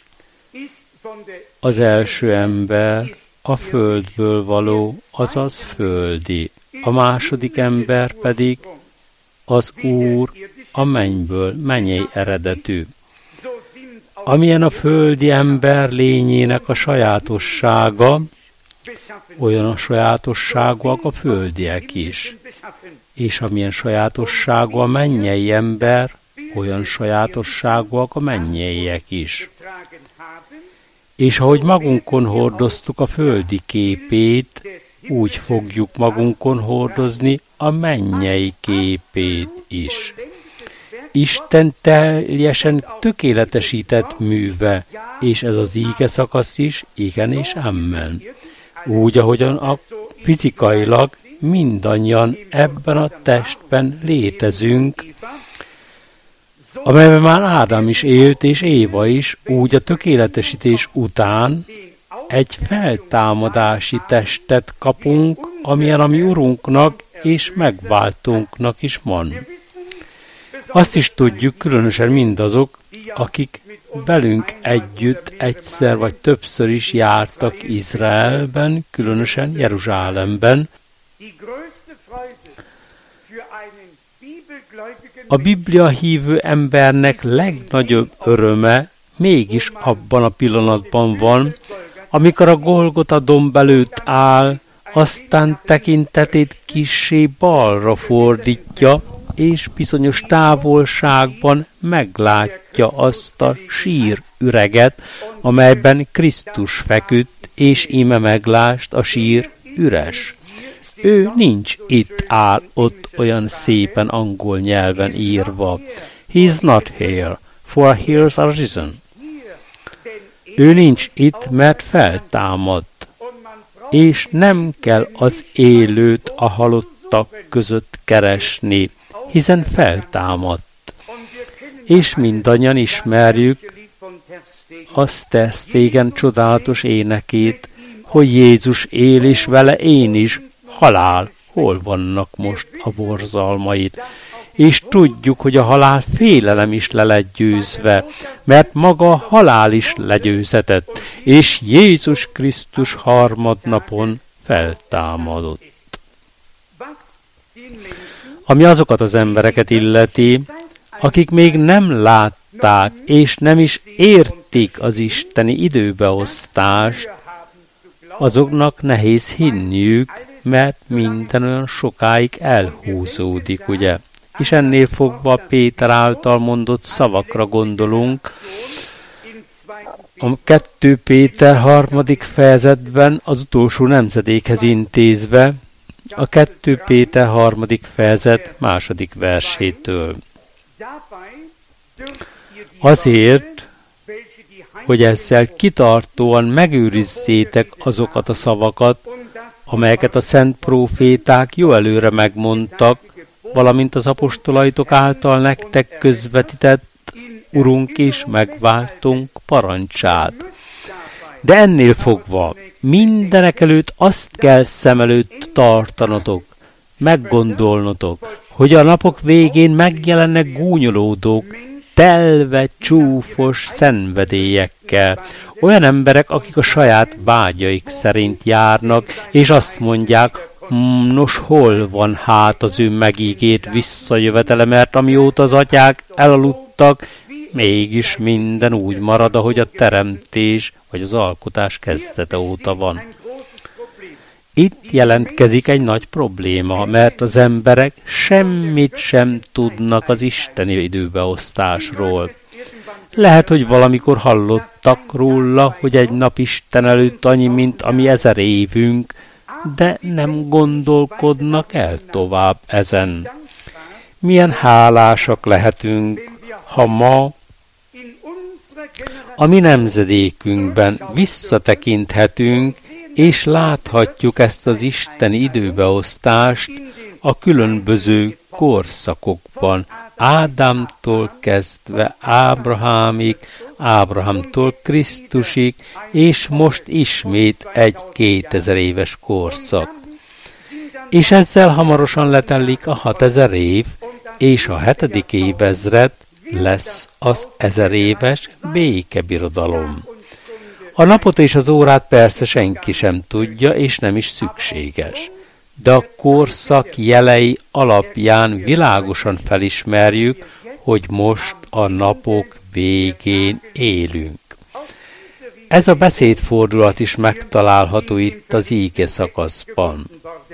Speaker 1: Az első ember a földből való, azaz földi, a második ember pedig az Úr a mennyből, mennyei eredetű. Amilyen a földi ember lényének a sajátossága, olyan a sajátosságúak a földiek is. És amilyen sajátosságú a mennyei ember, olyan sajátosságúak a mennyeiek is. És ahogy magunkon hordoztuk a földi képét, úgy fogjuk magunkon hordozni a mennyei képét is. Isten teljesen tökéletesített műve, és ez az íge szakasz is, igen és amen. Úgy, ahogyan a fizikailag mindannyian ebben a testben létezünk, amelyben már Ádám is élt, és Éva is, úgy a tökéletesítés után egy feltámadási testet kapunk, amilyen a mi Urunknak és megváltónknak is van. Azt is tudjuk, különösen mindazok, akik velünk együtt egyszer vagy többször is jártak Izraelben, különösen Jeruzsálemben. A Biblia hívő embernek legnagyobb öröme mégis abban a pillanatban van, amikor a Golgota domb előtt áll, aztán tekintetét kissé balra fordítja, és bizonyos távolságban meglátja azt a sír üreget, amelyben Krisztus feküdt, és íme meglást a sír üres. Ő nincs itt, áll ott olyan szépen angol nyelven írva. He's not here, for here's a risen. Ő nincs itt, mert feltámadt, és nem kell az élőt a halottak között keresni, hiszen feltámadt. És mindannyian ismerjük azt Ter Stegen csodálatos énekét, hogy Jézus él, és vele én is halál, hol vannak most a borzalmaid? És tudjuk, hogy a halál félelem is le lett győzve, mert maga a halál is legyőzetett, és Jézus Krisztus harmadnapon feltámadott. Ami azokat az embereket illeti, akik még nem látták, és nem is értik az isteni időbeosztást, azoknak nehéz hinniük, mert minden olyan sokáig elhúzódik, ugye? És ennél fogva Péter által mondott szavakra gondolunk, a kettő Péter harmadik fejezetben az utolsó nemzedékhez intézve, a kettő Péter harmadik fejezet második versétől. Azért, hogy ezzel kitartóan megőrizzétek azokat a szavakat, amelyeket a szent próféták jó előre megmondtak, valamint az apostolaitok által nektek közvetített Urunk és megváltunk parancsát. De ennél fogva mindenek előtt azt kell szem előtt tartanotok, meggondolnotok, hogy a napok végén megjelennek gúnyolódók, telve csúfos szenvedélyekkel. Olyan emberek, akik a saját vágyaik szerint járnak, és azt mondják, nos, hol van hát az ő megígért visszajövetele, mert amióta az atyák elaludtak, mégis minden úgy marad, ahogy a teremtés vagy az alkotás kezdete óta van. Itt jelentkezik egy nagy probléma, mert az emberek semmit sem tudnak az isteni időbeosztásról. Lehet, hogy valamikor hallottak róla, hogy egy nap Isten előtt annyi, mint ami ezer évünk, de nem gondolkodnak el tovább ezen. Milyen hálásak lehetünk, ha ma a mi nemzedékünkben visszatekinthetünk, és láthatjuk ezt az isteni időbeosztást a különböző korszakokban, Ádámtól kezdve Ábrahámig, Ábrahámtól Krisztusig, és most ismét egy kétezer éves korszak. És ezzel hamarosan letellik a hatezer év, és a hetedik évezred lesz az ezer éves békebirodalom. A napot és az órát persze senki sem tudja, és nem is szükséges. De a korszak jelei alapján világosan felismerjük, hogy most a napok végén élünk. Ez a beszédfordulat is megtalálható itt az íge szakaszban.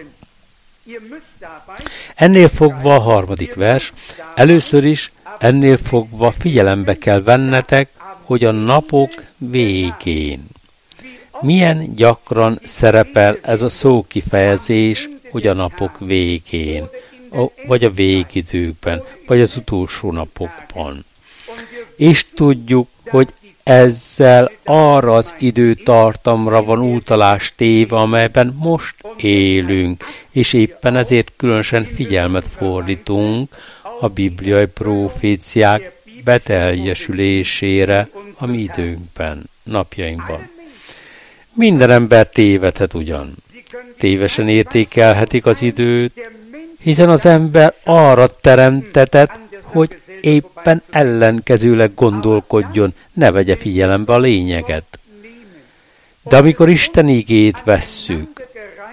Speaker 1: Ennél fogva a harmadik vers, először is ennél fogva figyelembe kell vennetek, hogy a napok végén. Milyen gyakran szerepel ez a szókifejezés, hogy a napok végén, vagy a végidőkben, vagy az utolsó napokban. És tudjuk, hogy ezzel arra az időtartamra van utalás téve, amelyben most élünk, és éppen ezért különösen figyelmet fordítunk a bibliai proféciák beteljesülésére a mi időnkben, napjainkban. Minden ember tévedhet ugyan. Tévesen értékelhetik az időt, hiszen az ember arra teremtetett, hogy éppen ellenkezőleg gondolkodjon, ne vegye figyelembe a lényeget. De amikor Isten igét vesszük,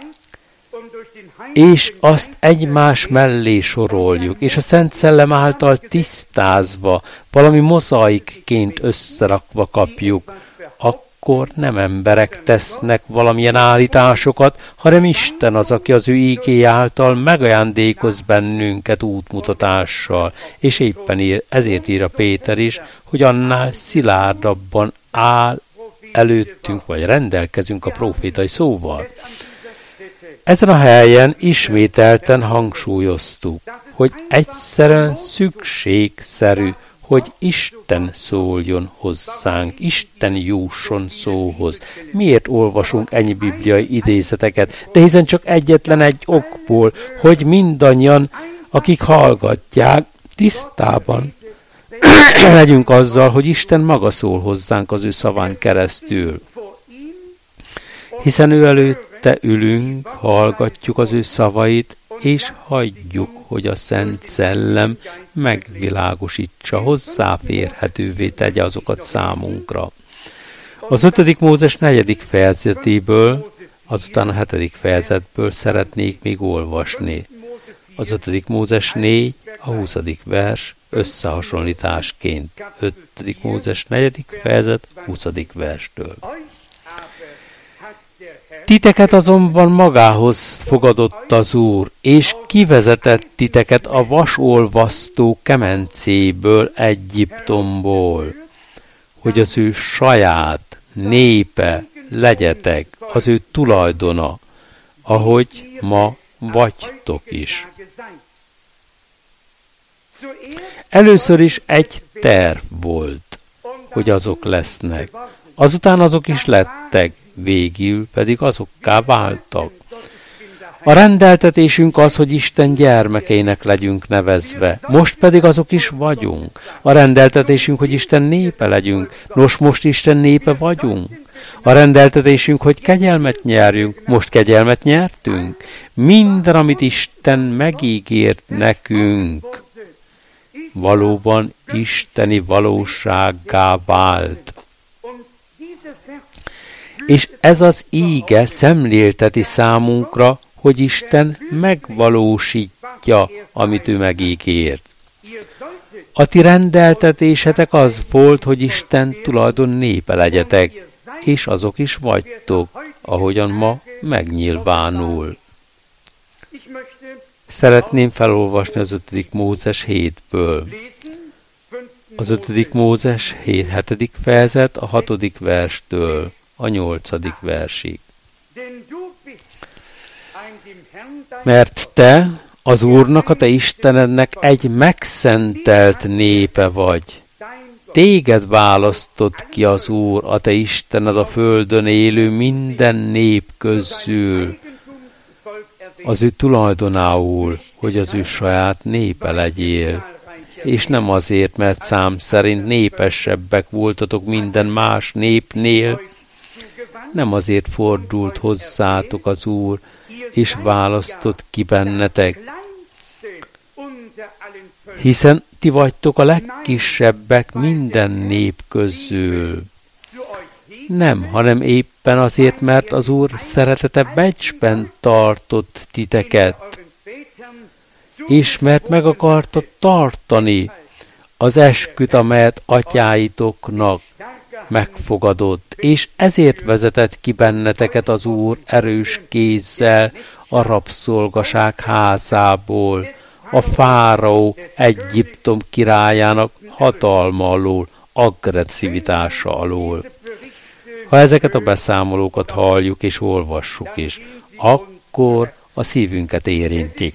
Speaker 1: és azt egymás mellé soroljuk, és a Szent Szellem által tisztázva, valami mozaikként összerakva kapjuk, akkor nem emberek tesznek valamilyen állításokat, hanem Isten az, aki az ő ígéje által megajándékoz bennünket útmutatással, és éppen ír, ezért ír a Péter is, hogy annál szilárdabban áll előttünk, vagy rendelkezünk a profétai szóval. Ezen a helyen ismételten hangsúlyoztuk, hogy egyszerűen szükségszerű, hogy Isten szóljon hozzánk, Isten jusson szóhoz. Miért olvasunk ennyi bibliai idézeteket? De hiszen csak egyetlen egy okból, hogy mindannyian, akik hallgatják, tisztában legyünk azzal, hogy Isten maga szól hozzánk az ő szaván keresztül. Hiszen ő előtt előtte ülünk, hallgatjuk az ő szavait, és hagyjuk, hogy a Szent Szellem megvilágosítsa, hozzáférhetővé tegye azokat számunkra. Az ötödik Mózes negyedik fejezetéből, azután a hetedik fejezetből szeretnék még olvasni. Az ötödik Mózes négy, a huszadik vers összehasonlításként. ötödik Mózes negyedik fejezet, huszadik verstől. Titeket azonban magához fogadott az Úr, és kivezetett titeket a vasolvasztó kemencéből, Egyiptomból, hogy az ő saját népe legyetek, az ő tulajdona, ahogy ma vagytok is. Először is egy terv volt, hogy azok lesznek. Azután azok is lettek, végül pedig azokká váltak. A rendeltetésünk az, hogy Isten gyermekeinek legyünk nevezve. Most pedig azok is vagyunk. A rendeltetésünk, hogy Isten népe legyünk. Nos, most Isten népe vagyunk. A rendeltetésünk, hogy kegyelmet nyerjünk. Most kegyelmet nyertünk. Minden, amit Isten megígért nekünk, valóban isteni valósággá vált. És ez az íge szemlélteti számunkra, hogy Isten megvalósítja, amit ő megígért. A ti rendeltetésetek az volt, hogy Isten tulajdon népe legyetek, és azok is vagytok, ahogyan ma megnyilvánul. Szeretném felolvasni az ötödik Mózes hétből. Az ötödik Mózes hét, hetedik fejezet, a hatodik verstől a nyolcadik versig. Mert te az Úrnak, a te Istenednek egy megszentelt népe vagy. Téged választott ki az Úr, a te Istened a földön élő minden nép közül, az ő tulajdonául, hogy az ő saját népe legyél. És nem azért, mert szám szerint népesebbek voltatok minden más népnél, nem azért fordult hozzátok az Úr, és választott ki bennetek, hiszen ti vagytok a legkisebbek minden nép közül. Nem, hanem éppen azért, mert az Úr szeretete becsben tartott titeket, és mert meg akarta tartani az esküt, amelyet atyáitoknak megfogadott, és ezért vezetett ki benneteket az Úr erős kézzel a rabszolgaság házából, a fáraó Egyiptom királyának hatalma alól, agresszivitása alól. Ha ezeket a beszámolókat halljuk és olvassuk is, akkor a szívünket érintik.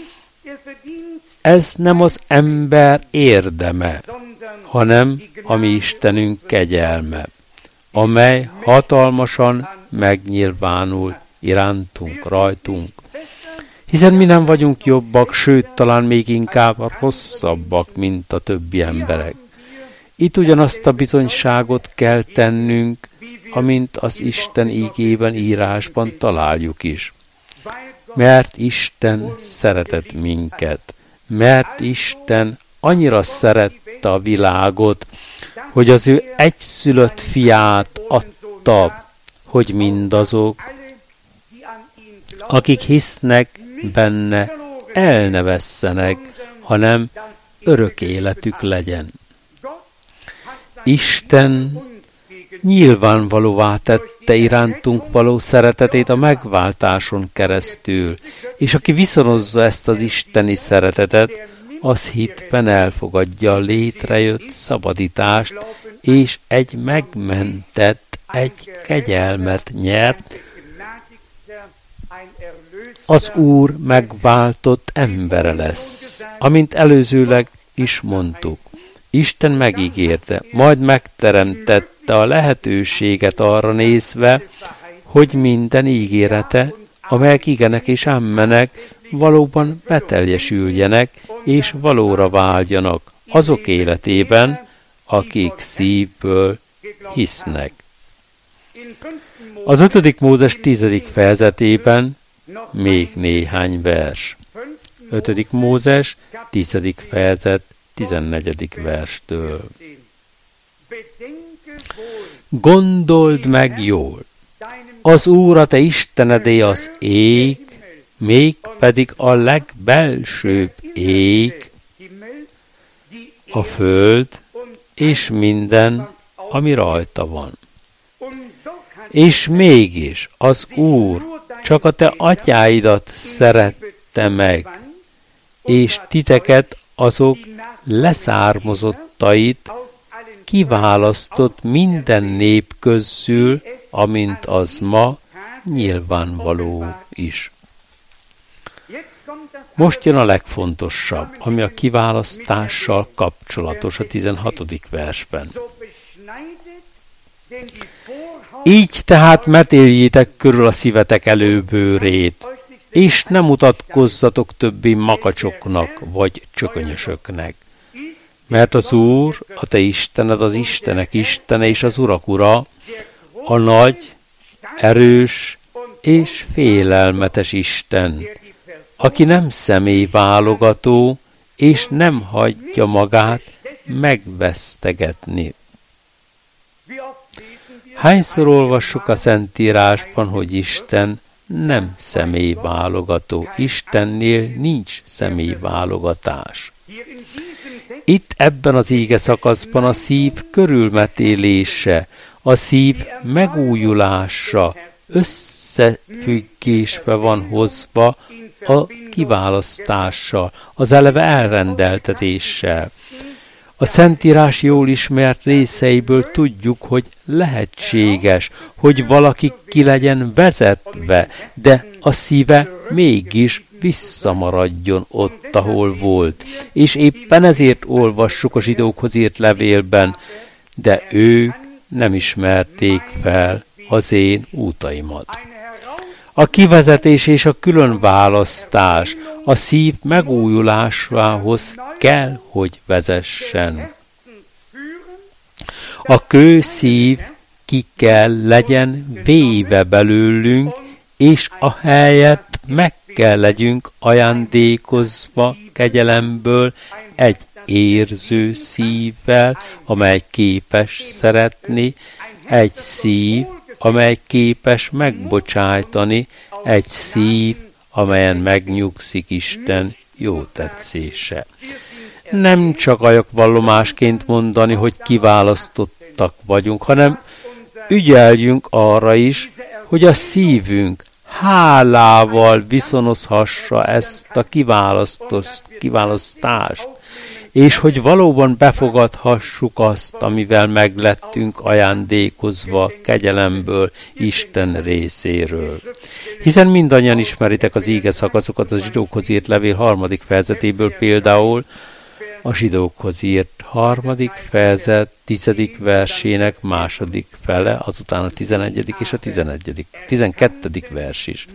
Speaker 1: Ez nem az ember érdeme, hanem a mi Istenünk kegyelme, amely hatalmasan megnyilvánul irántunk, rajtunk. Hiszen mi nem vagyunk jobbak, sőt, talán még inkább rosszabbak, mint a többi emberek. Itt ugyanazt a bizonyságot kell tennünk, amint az Isten ígében, írásban találjuk is. Mert Isten szeretett minket, mert Isten annyira szerette a világot, hogy az ő egyszülött fiát adta, hogy mindazok, akik hisznek benne, el ne vesszenek, hanem örök életük legyen. Isten nyilvánvalóvá tette irántunk való szeretetét a megváltáson keresztül, és aki viszonozza ezt az isteni szeretetet, az hitben elfogadja a létrejött szabadítást, és egy megmentett, egy kegyelmet nyert, az Úr megváltott embere lesz, amint előzőleg is mondtuk. Isten megígérte, majd megteremtette a lehetőséget arra nézve, hogy minden ígérete, amelyek igenek és ammenek, valóban beteljesüljenek és valóra váljanak azok életében, akik szívből hisznek. Az ötödik Mózes tizedik fejezetében még néhány vers. ötödik Mózes tizedik fejezet tizennegyedik verstől. Gondold meg jól, az Úr a te Istenedé az ég, még pedig a legbelsőbb ég, a föld és minden, ami rajta van. És mégis az Úr csak a te atyáidat szerette meg, és titeket azok leszármazottait kiválasztott minden nép közül, amint az ma nyilvánvaló is. Most jön a legfontosabb, ami a kiválasztással kapcsolatos a tizenhatodik versben. Így tehát metéljétek körül a szívetek előbőrét, és ne mutatkozzatok többé makacsoknak vagy csökönyösöknek. Mert az Úr, a te Istened, az Istenek Istene és az Urak Ura, a nagy, erős és félelmetes Isten, aki nem személyválogató, és nem hagyja magát megvesztegetni. Hányszor olvassuk a Szentírásban, hogy Isten nem személyválogató. Istennél nincs személyválogatás. Itt ebben az íge szakaszban a szív körülmetélése, a szív megújulása összefüggésbe van hozva a kiválasztással, az eleve elrendeltetéssel. A Szentírás jól ismert részeiből tudjuk, hogy lehetséges, hogy valaki ki legyen vezetve, de a szíve mégis visszamaradjon ott, ahol volt. És éppen ezért olvassuk a zsidókhoz írt levélben, de ők nem ismerték fel az én útaimat. A kivezetés és a különválasztás a szív megújulásához kell, hogy vezessen. A kőszív ki kell legyen véve belőlünk, és a helyet meg kell legyünk ajándékozva kegyelemből egy érző szívvel, amely képes szeretni, egy szív, amely képes megbocsájtani, egy szív, amelyen megnyugszik Isten jó tetszése. Nem csak ajakvallomásként mondani, hogy kiválasztottak vagyunk, hanem ügyeljünk arra is, hogy a szívünk hálával viszonozhassa ezt a kiválasztást, és hogy valóban befogadhassuk azt, amivel meglettünk ajándékozva kegyelemből Isten részéről. Hiszen mindannyian ismeritek az íge szakaszokat a zsidókhoz írt levél harmadik fejezetéből, például a zsidókhoz írt harmadik fejezet tizedik versének második fele, azután a tizenegyedik és a tizenegyedik, tizenkettedik vers is.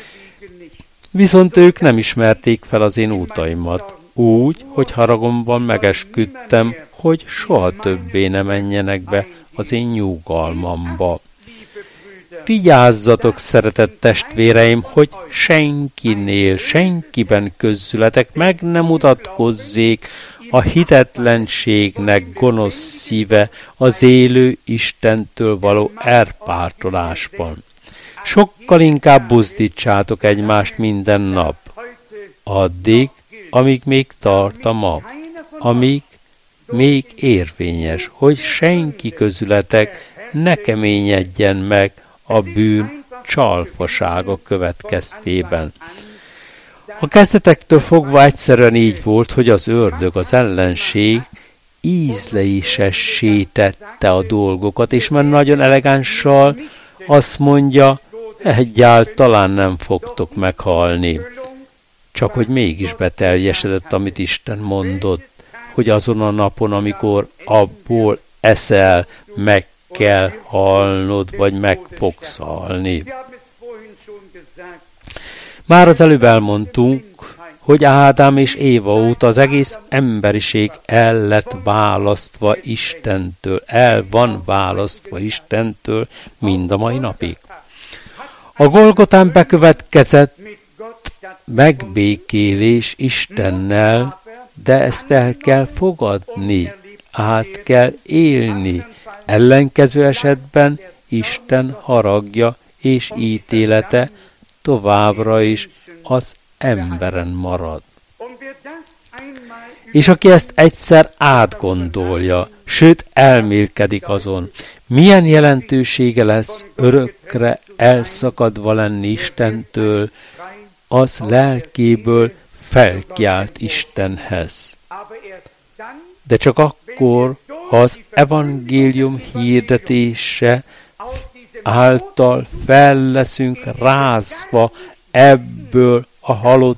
Speaker 1: Viszont ők nem ismerték fel az én útaimat, úgy, hogy haragomban megesküdtem, hogy soha többé ne menjenek be az én nyugalmamba. Vigyázzatok, szeretett testvéreim, hogy senkinél, senkiben közületek meg nem mutatkozzék a hitetlenségnek gonosz szíve az élő Istentől való elpártolásban. Sokkal inkább buzdítsátok egymást minden nap, addig, amíg még tart a ma, amíg még érvényes, hogy senki közületek ne keményedjen meg a bűn csalfasága következtében. A kezdetektől fogva egyszerűen így volt, hogy az ördög, az ellenség ízleisessé tette a dolgokat, és már nagyon elegánssal azt mondja, egyáltalán nem fogtok meghalni. Csak hogy mégis beteljesedett, amit Isten mondott, hogy azon a napon, amikor abból eszel, meg kell halnod, vagy meg fogsz halni. Már az előbb elmondtunk, hogy Ádám és Éva óta az egész emberiség el lett választva Istentől, el van választva Istentől mind a mai napig. A Golgotán bekövetkezett megbékélés Istennel, de ezt el kell fogadni, át kell élni. Ellenkező esetben Isten haragja és ítélete továbbra is az emberen marad. És aki ezt egyszer átgondolja, sőt elmélkedik azon, milyen jelentősége lesz örökre elszakadva lenni Istentől, az lelkéből felkiált Istenhez. De csak akkor, ha az evangélium hirdetése által fel leszünk rázva ebből a halott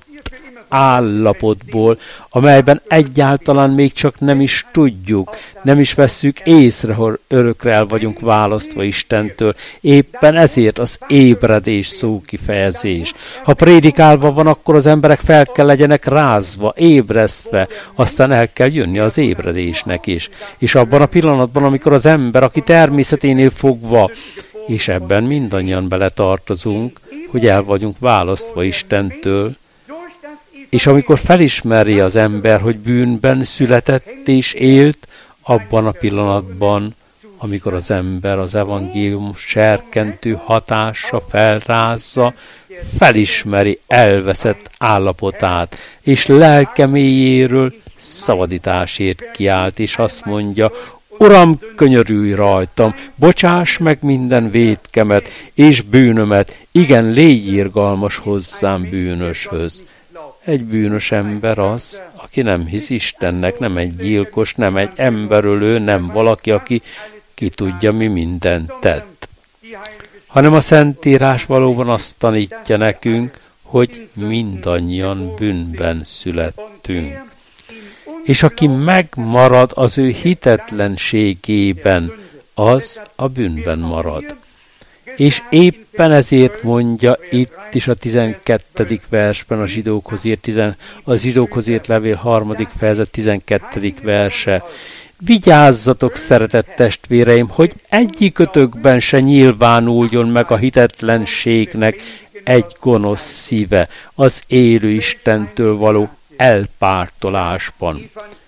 Speaker 1: állapotból, amelyben egyáltalán még csak nem is tudjuk, nem is vesszük észre, hogy örökre el vagyunk választva Istentől. Éppen ezért az ébredés szókifejezés. Ha prédikálva van, akkor az emberek fel kell legyenek rázva, ébresztve, aztán el kell jönni az ébredésnek is. És abban a pillanatban, amikor az ember, aki természeténél fogva, és ebben mindannyian beletartozunk, hogy el vagyunk választva Istentől, és amikor felismeri az ember, hogy bűnben született és élt, abban a pillanatban, amikor az ember az evangélium serkentő hatása felrázza, felismeri elveszett állapotát, és lelke mélyéről szabadításért kiált, és azt mondja: Uram, könyörülj rajtam, bocsáss meg minden vétkemet és bűnömet, igen, légy irgalmas hozzám bűnöshöz. Egy bűnös ember az, aki nem hisz Istennek, nem egy gyilkos, nem egy emberölő, nem valaki, aki ki tudja, mi mindent tett. Hanem a Szentírás valóban azt tanítja nekünk, hogy mindannyian bűnben születtünk. És aki megmarad az ő hitetlenségében, az a bűnben marad. És éppen ezért mondja itt is a tizenkettedik versben a zsidókhoz írt, tizen, a zsidókhoz írt levél harmadik fejezet tizenkettedik verse. Vigyázzatok, szeretett testvéreim, hogy egyikötökben se nyilvánuljon meg a hitetlenségnek egy gonosz szíve az élő Istentől való elpártolásban.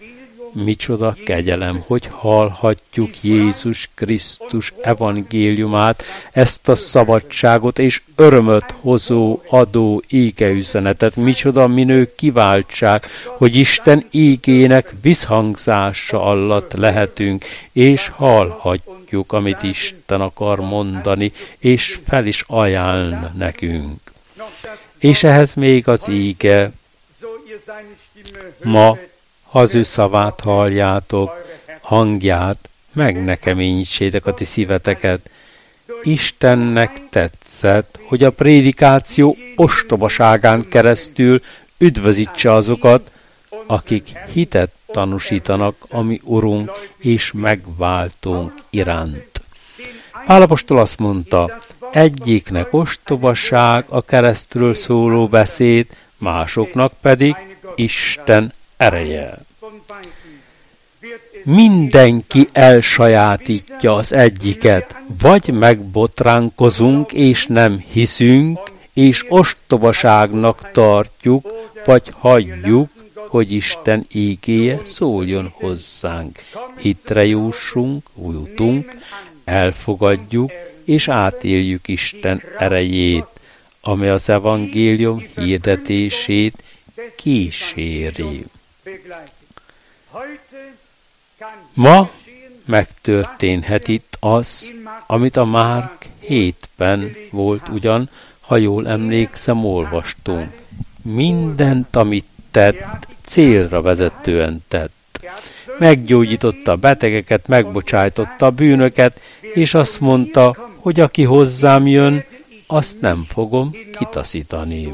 Speaker 1: Micsoda kegyelem, hogy hallhatjuk Jézus Krisztus evangéliumát, ezt a szabadságot és örömöt hozó, adó ígeüzenetet. Micsoda minő kiváltság, hogy Isten ígének visszhangzása alatt lehetünk, és hallhatjuk, amit Isten akar mondani, és fel is ajánl nekünk. És ehhez még az íge: ma, ha az ő szavát halljátok, hangját, meg ne keményítsétek a ti szíveteket. Istennek tetszett, hogy a prédikáció ostobaságán keresztül üdvözítse azokat, akik hitet tanúsítanak a mi Urunk és megváltónk iránt. Pál apostol azt mondta: egyiknek ostobaság a keresztről szóló beszéd, másoknak pedig Isten ereje. Mindenki elsajátítja az egyiket, vagy megbotránkozunk és nem hiszünk, és ostobaságnak tartjuk, vagy hagyjuk, hogy Isten ígéje szóljon hozzánk. Hitre jussunk, jutunk, elfogadjuk, és átéljük Isten erejét, amely az evangélium hirdetését kíséri. Ma megtörténhet itt az, amit a Márk hétben volt ugyan, ha jól emlékszem, olvastunk. Mindent, amit tett, célra vezetően tett. Meggyógyította a betegeket, megbocsájtotta a bűnöket, és azt mondta, hogy aki hozzám jön, azt nem fogom kitaszítani.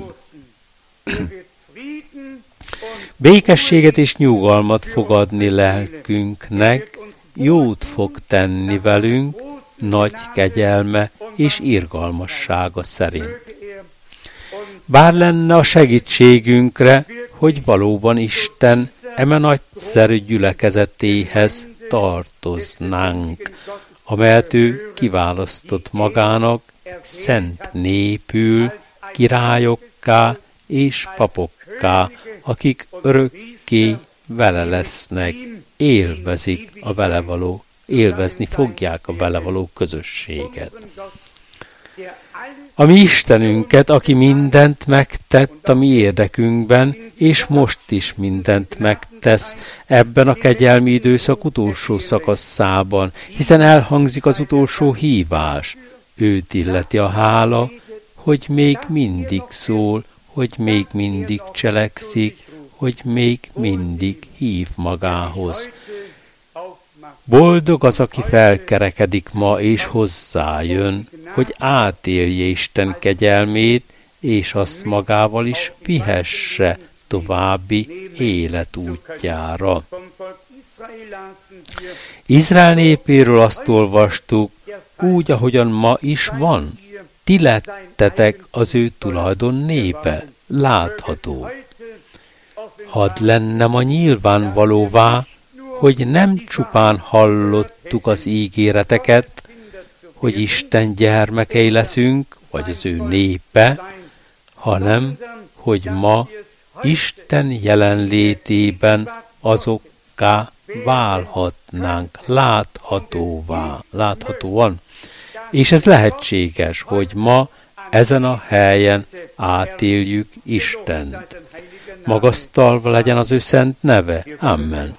Speaker 1: Békességet és nyugalmat fog adni lelkünknek, jót fog tenni velünk, nagy kegyelme és irgalmassága szerint. Bár lenne a segítségünkre, hogy valóban Isten eme nagyszerű gyülekezetéhez tartoznánk, amelyet ő kiválasztott magának szent népül, királyokká és papokká, akik örökké vele lesznek, élvezik a vele való, élvezni fogják a vele való közösséget. A mi Istenünket, aki mindent megtett a mi érdekünkben, és most is mindent megtesz ebben a kegyelmi időszak utolsó szakaszában, hiszen elhangzik az utolsó hívás. Őt illeti a hála, hogy még mindig szól, hogy még mindig cselekszik, hogy még mindig hív magához. Boldog az, aki felkerekedik ma és hozzájön, hogy átélje Isten kegyelmét, és azt magával is vihesse további életútjára. Izrael népéről azt olvastuk, úgy, ahogyan ma is van. Ti lettetek az ő tulajdon népe, látható. Hadd lenne ma nyilvánvalóvá, hogy nem csupán hallottuk az ígéreteket, hogy Isten gyermekei leszünk, vagy az ő népe, hanem, hogy ma Isten jelenlétében azokká válhatnánk, láthatóvá, láthatóan. És ez lehetséges, hogy ma ezen a helyen átéljük Istent. Magasztalva legyen az ő szent neve. Amen.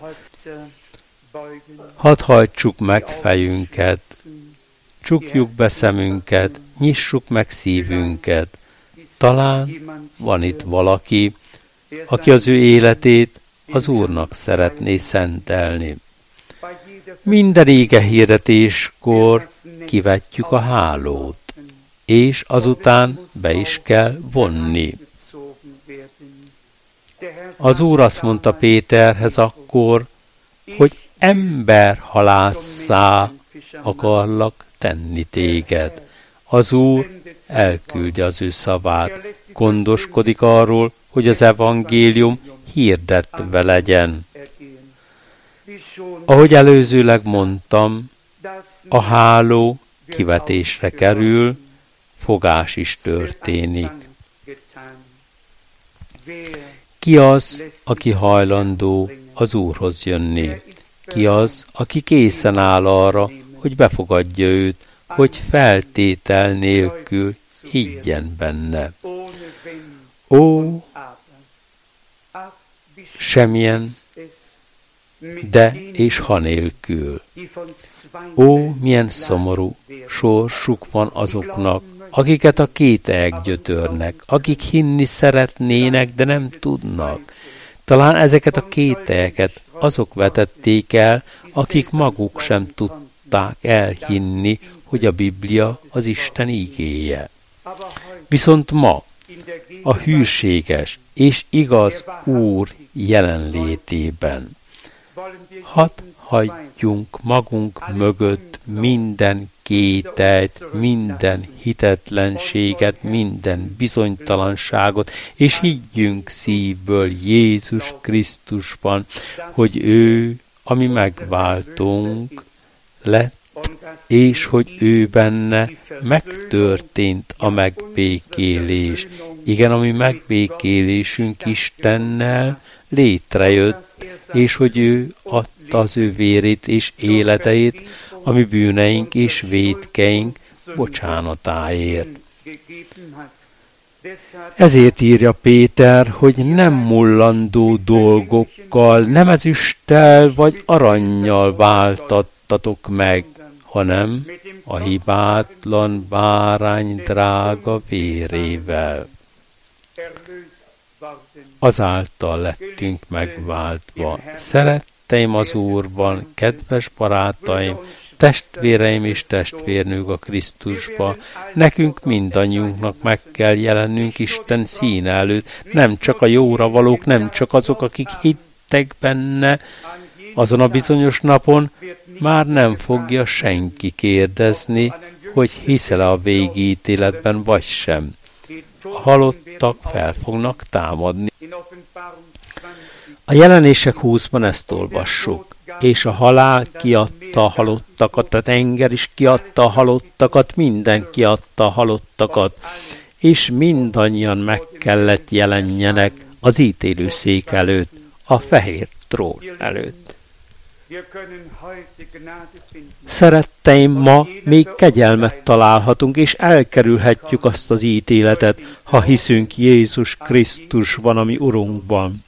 Speaker 1: Hadd hajtsuk meg fejünket, csukjuk be szemünket, nyissuk meg szívünket. Talán van itt valaki, aki az ő életét az Úrnak szeretné szentelni. Minden ége hirdetéskor kivetjük a hálót, és azután be is kell vonni. Az Úr azt mondta Péterhez akkor, hogy emberhalásszá akarlak tenni téged. Az Úr elküldje az ő szavát, gondoskodik arról, hogy az evangélium hirdetve legyen. Ahogy előzőleg mondtam, a háló kivetésre kerül, fogás is történik. Ki az, aki hajlandó az Úrhoz jönni? Ki az, aki készen áll arra, hogy befogadja őt, hogy feltétel nélkül higgyen benne? Ó, semmilyen de és ha nélkül. Ó, milyen szomorú sorsuk van azoknak, akiket a kételyek gyötörnek, akik hinni szeretnének, de nem tudnak. Talán ezeket a kételyeket azok vetették el, akik maguk sem tudták elhinni, hogy a Biblia az Isten igéje. Viszont ma a hűséges és igaz Úr jelenlétében hadd hagyjunk magunk mögött minden kételyt, minden hitetlenséget, minden bizonytalanságot, és higgyünk szívből Jézus Krisztusban, hogy ő, ami megváltunk, lett, és hogy ő benne megtörtént a megbékélés. Igen, ami megbékélésünk Istennel létrejött, és hogy ő adta az ő vérét és életeit, ami bűneink és vétkeink bocsánatáért. Ezért írja Péter, hogy nem mullandó dolgokkal, nem ezüsttel vagy arannyal váltattatok meg, hanem a hibátlan bárány drága vérével. Azáltal lettünk megváltva. Szeretteim az Úrban, kedves barátaim, testvéreim és testvérnők a Krisztusba, nekünk mindannyiunknak meg kell jelennünk Isten színe előtt, nem csak a jóra valók, nem csak azok, akik hittek benne. Azon a bizonyos napon már nem fogja senki kérdezni, hogy hiszel-e a végítéletben vagy sem. a halottak fel fognak támadni. A Jelenések húszban ezt olvassuk. És a halál kiadta a halottakat, a tenger is kiadta a halottakat, minden kiadta a halottakat, és mindannyian meg kellett jelenjenek az ítélőszék előtt, a fehér trón előtt. Szeretteim, ma még kegyelmet találhatunk, és elkerülhetjük azt az ítéletet, ha hiszünk Jézus Krisztusban, ami Urunkban.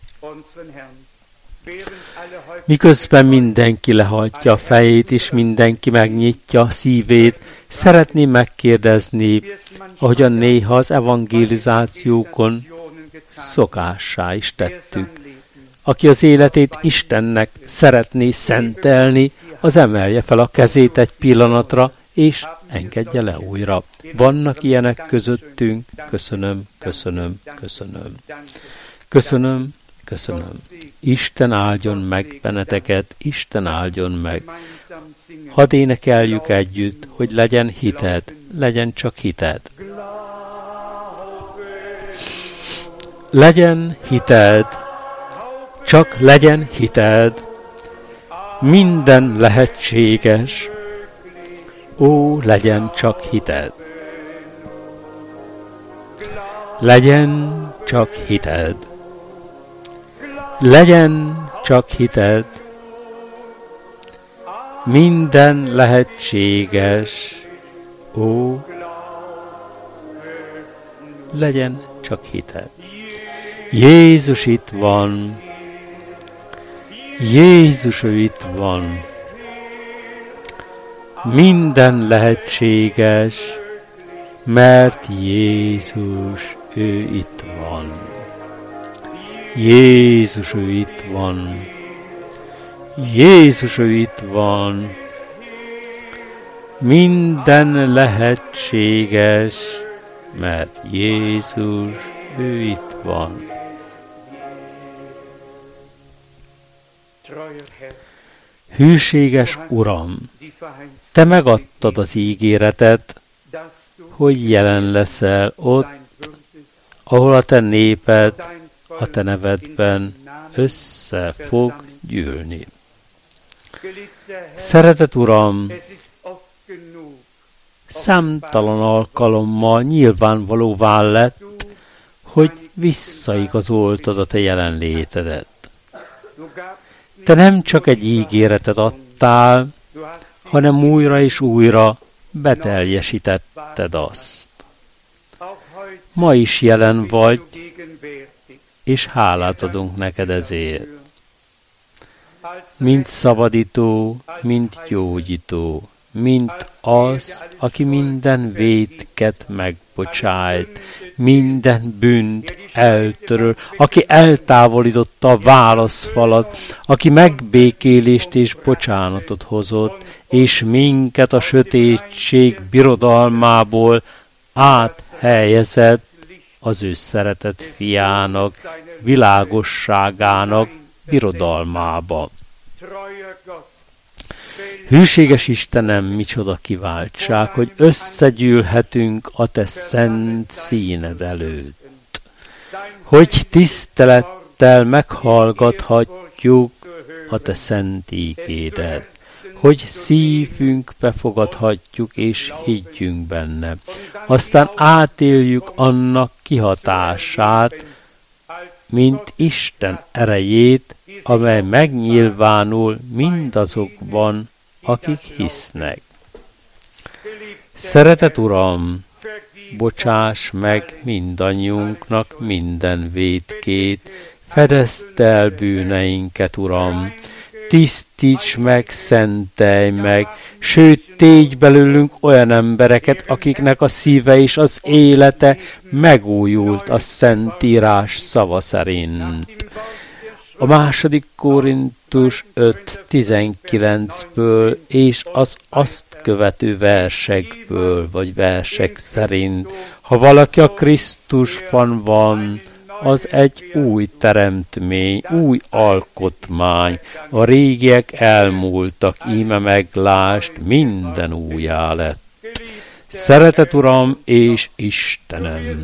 Speaker 1: Miközben mindenki lehajtja a fejét, és mindenki megnyitja a szívét, szeretném megkérdezni, ahogyan néha az evangelizációkon szokássá is tettük. Aki az életét Istennek szeretné szentelni, az emelje fel a kezét egy pillanatra, és engedje le újra. Vannak ilyenek közöttünk? Köszönöm, köszönöm, köszönöm. Köszönöm, köszönöm. Isten áldjon meg benneteket, Isten áldjon meg. Hadd énekeljük együtt, hogy legyen hited, legyen csak hited. Legyen hited, csak legyen hited, minden lehetséges, ó, legyen csak hited. Legyen csak hited. Legyen csak hited, minden lehetséges, ó, legyen csak hited. Jézus itt van, Jézus ő itt van, minden lehetséges, mert Jézus ő itt van. Jézus ő itt van. Jézus ő itt van. Minden lehetséges, mert Jézus ő itt van. Hűséges Uram, Te megadtad az ígéretet, hogy jelen leszel ott, ahol a Te néped a Te nevedben össze fog gyűlni. Szeretett Uram, számtalan alkalommal nyilvánvalóvá lett, hogy visszaigazoltad a Te jelenlétedet. Te nem csak egy ígéretet adtál, hanem újra és újra beteljesítetted azt. Ma is jelen vagy, és hálát adunk neked ezért. Mint szabadító, mint gyógyító, mint az, aki minden vétket megbocsájt, minden bűnt eltöröl, aki eltávolította a válaszfalat, aki megbékélést és bocsánatot hozott, és minket a sötétség birodalmából áthelyezett az ő szeretett fiának, világosságának birodalmába. Hűséges Istenem, micsoda kiváltság, hogy összegyűlhetünk a Te szent színed előtt. Hogy tisztelettel meghallgathatjuk a Te szent ígédet. Hogy szívünk befogadhatjuk és higgyünk benne. Aztán átéljük annak kihatását, mint Isten erejét, amely megnyilvánul mindazokban, akik hisznek. Szeretett Uram, bocsáss meg mindannyiunknak minden vétkét, fedezd el bűneinket, Uram, tisztíts meg, szentelj meg, sőt, tégy belőlünk olyan embereket, akiknek a szíve és az élete megújult a Szentírás szava szerint. A második Korintus öt tizenkilencből és az azt követő versekből, vagy versek szerint, ha valaki a Krisztusban van, az egy új teremtmény, új alkotmány, a régiek elmúltak, íme meglást, minden újjá lett. Szeretett Uram és Istenem,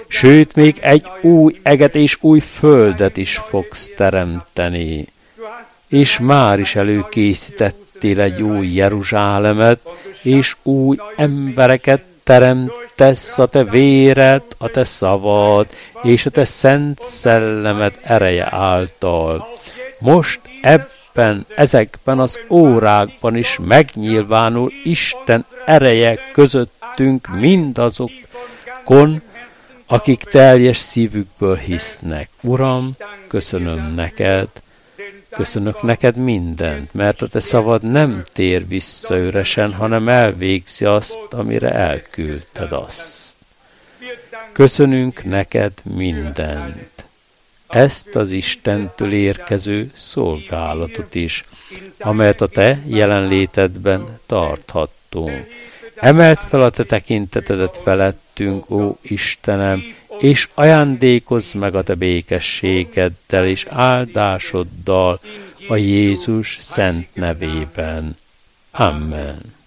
Speaker 1: sőt, még egy új eget és új földet is fogsz teremteni. És már is előkészítettél egy új Jeruzsálemet, és új embereket teremtesz a te véred, a te szavad, és a te szent szellemed ereje által. Most ebben, ezekben az órákban is megnyilvánul Isten ereje közöttünk mindazokon, akik teljes szívükből hisznek. Uram, köszönöm neked, köszönök neked mindent, mert a te szavad nem tér vissza üresen, hanem elvégzi azt, amire elküldted azt. Köszönünk neked mindent, ezt az Istentől érkező szolgálatot is, amelyet a te jelenlétedben tarthattunk. Emeld fel a te tekintetedet felettünk, ó Istenem, és ajándékozz meg a te békességeddel és áldásoddal a Jézus szent nevében. Amen.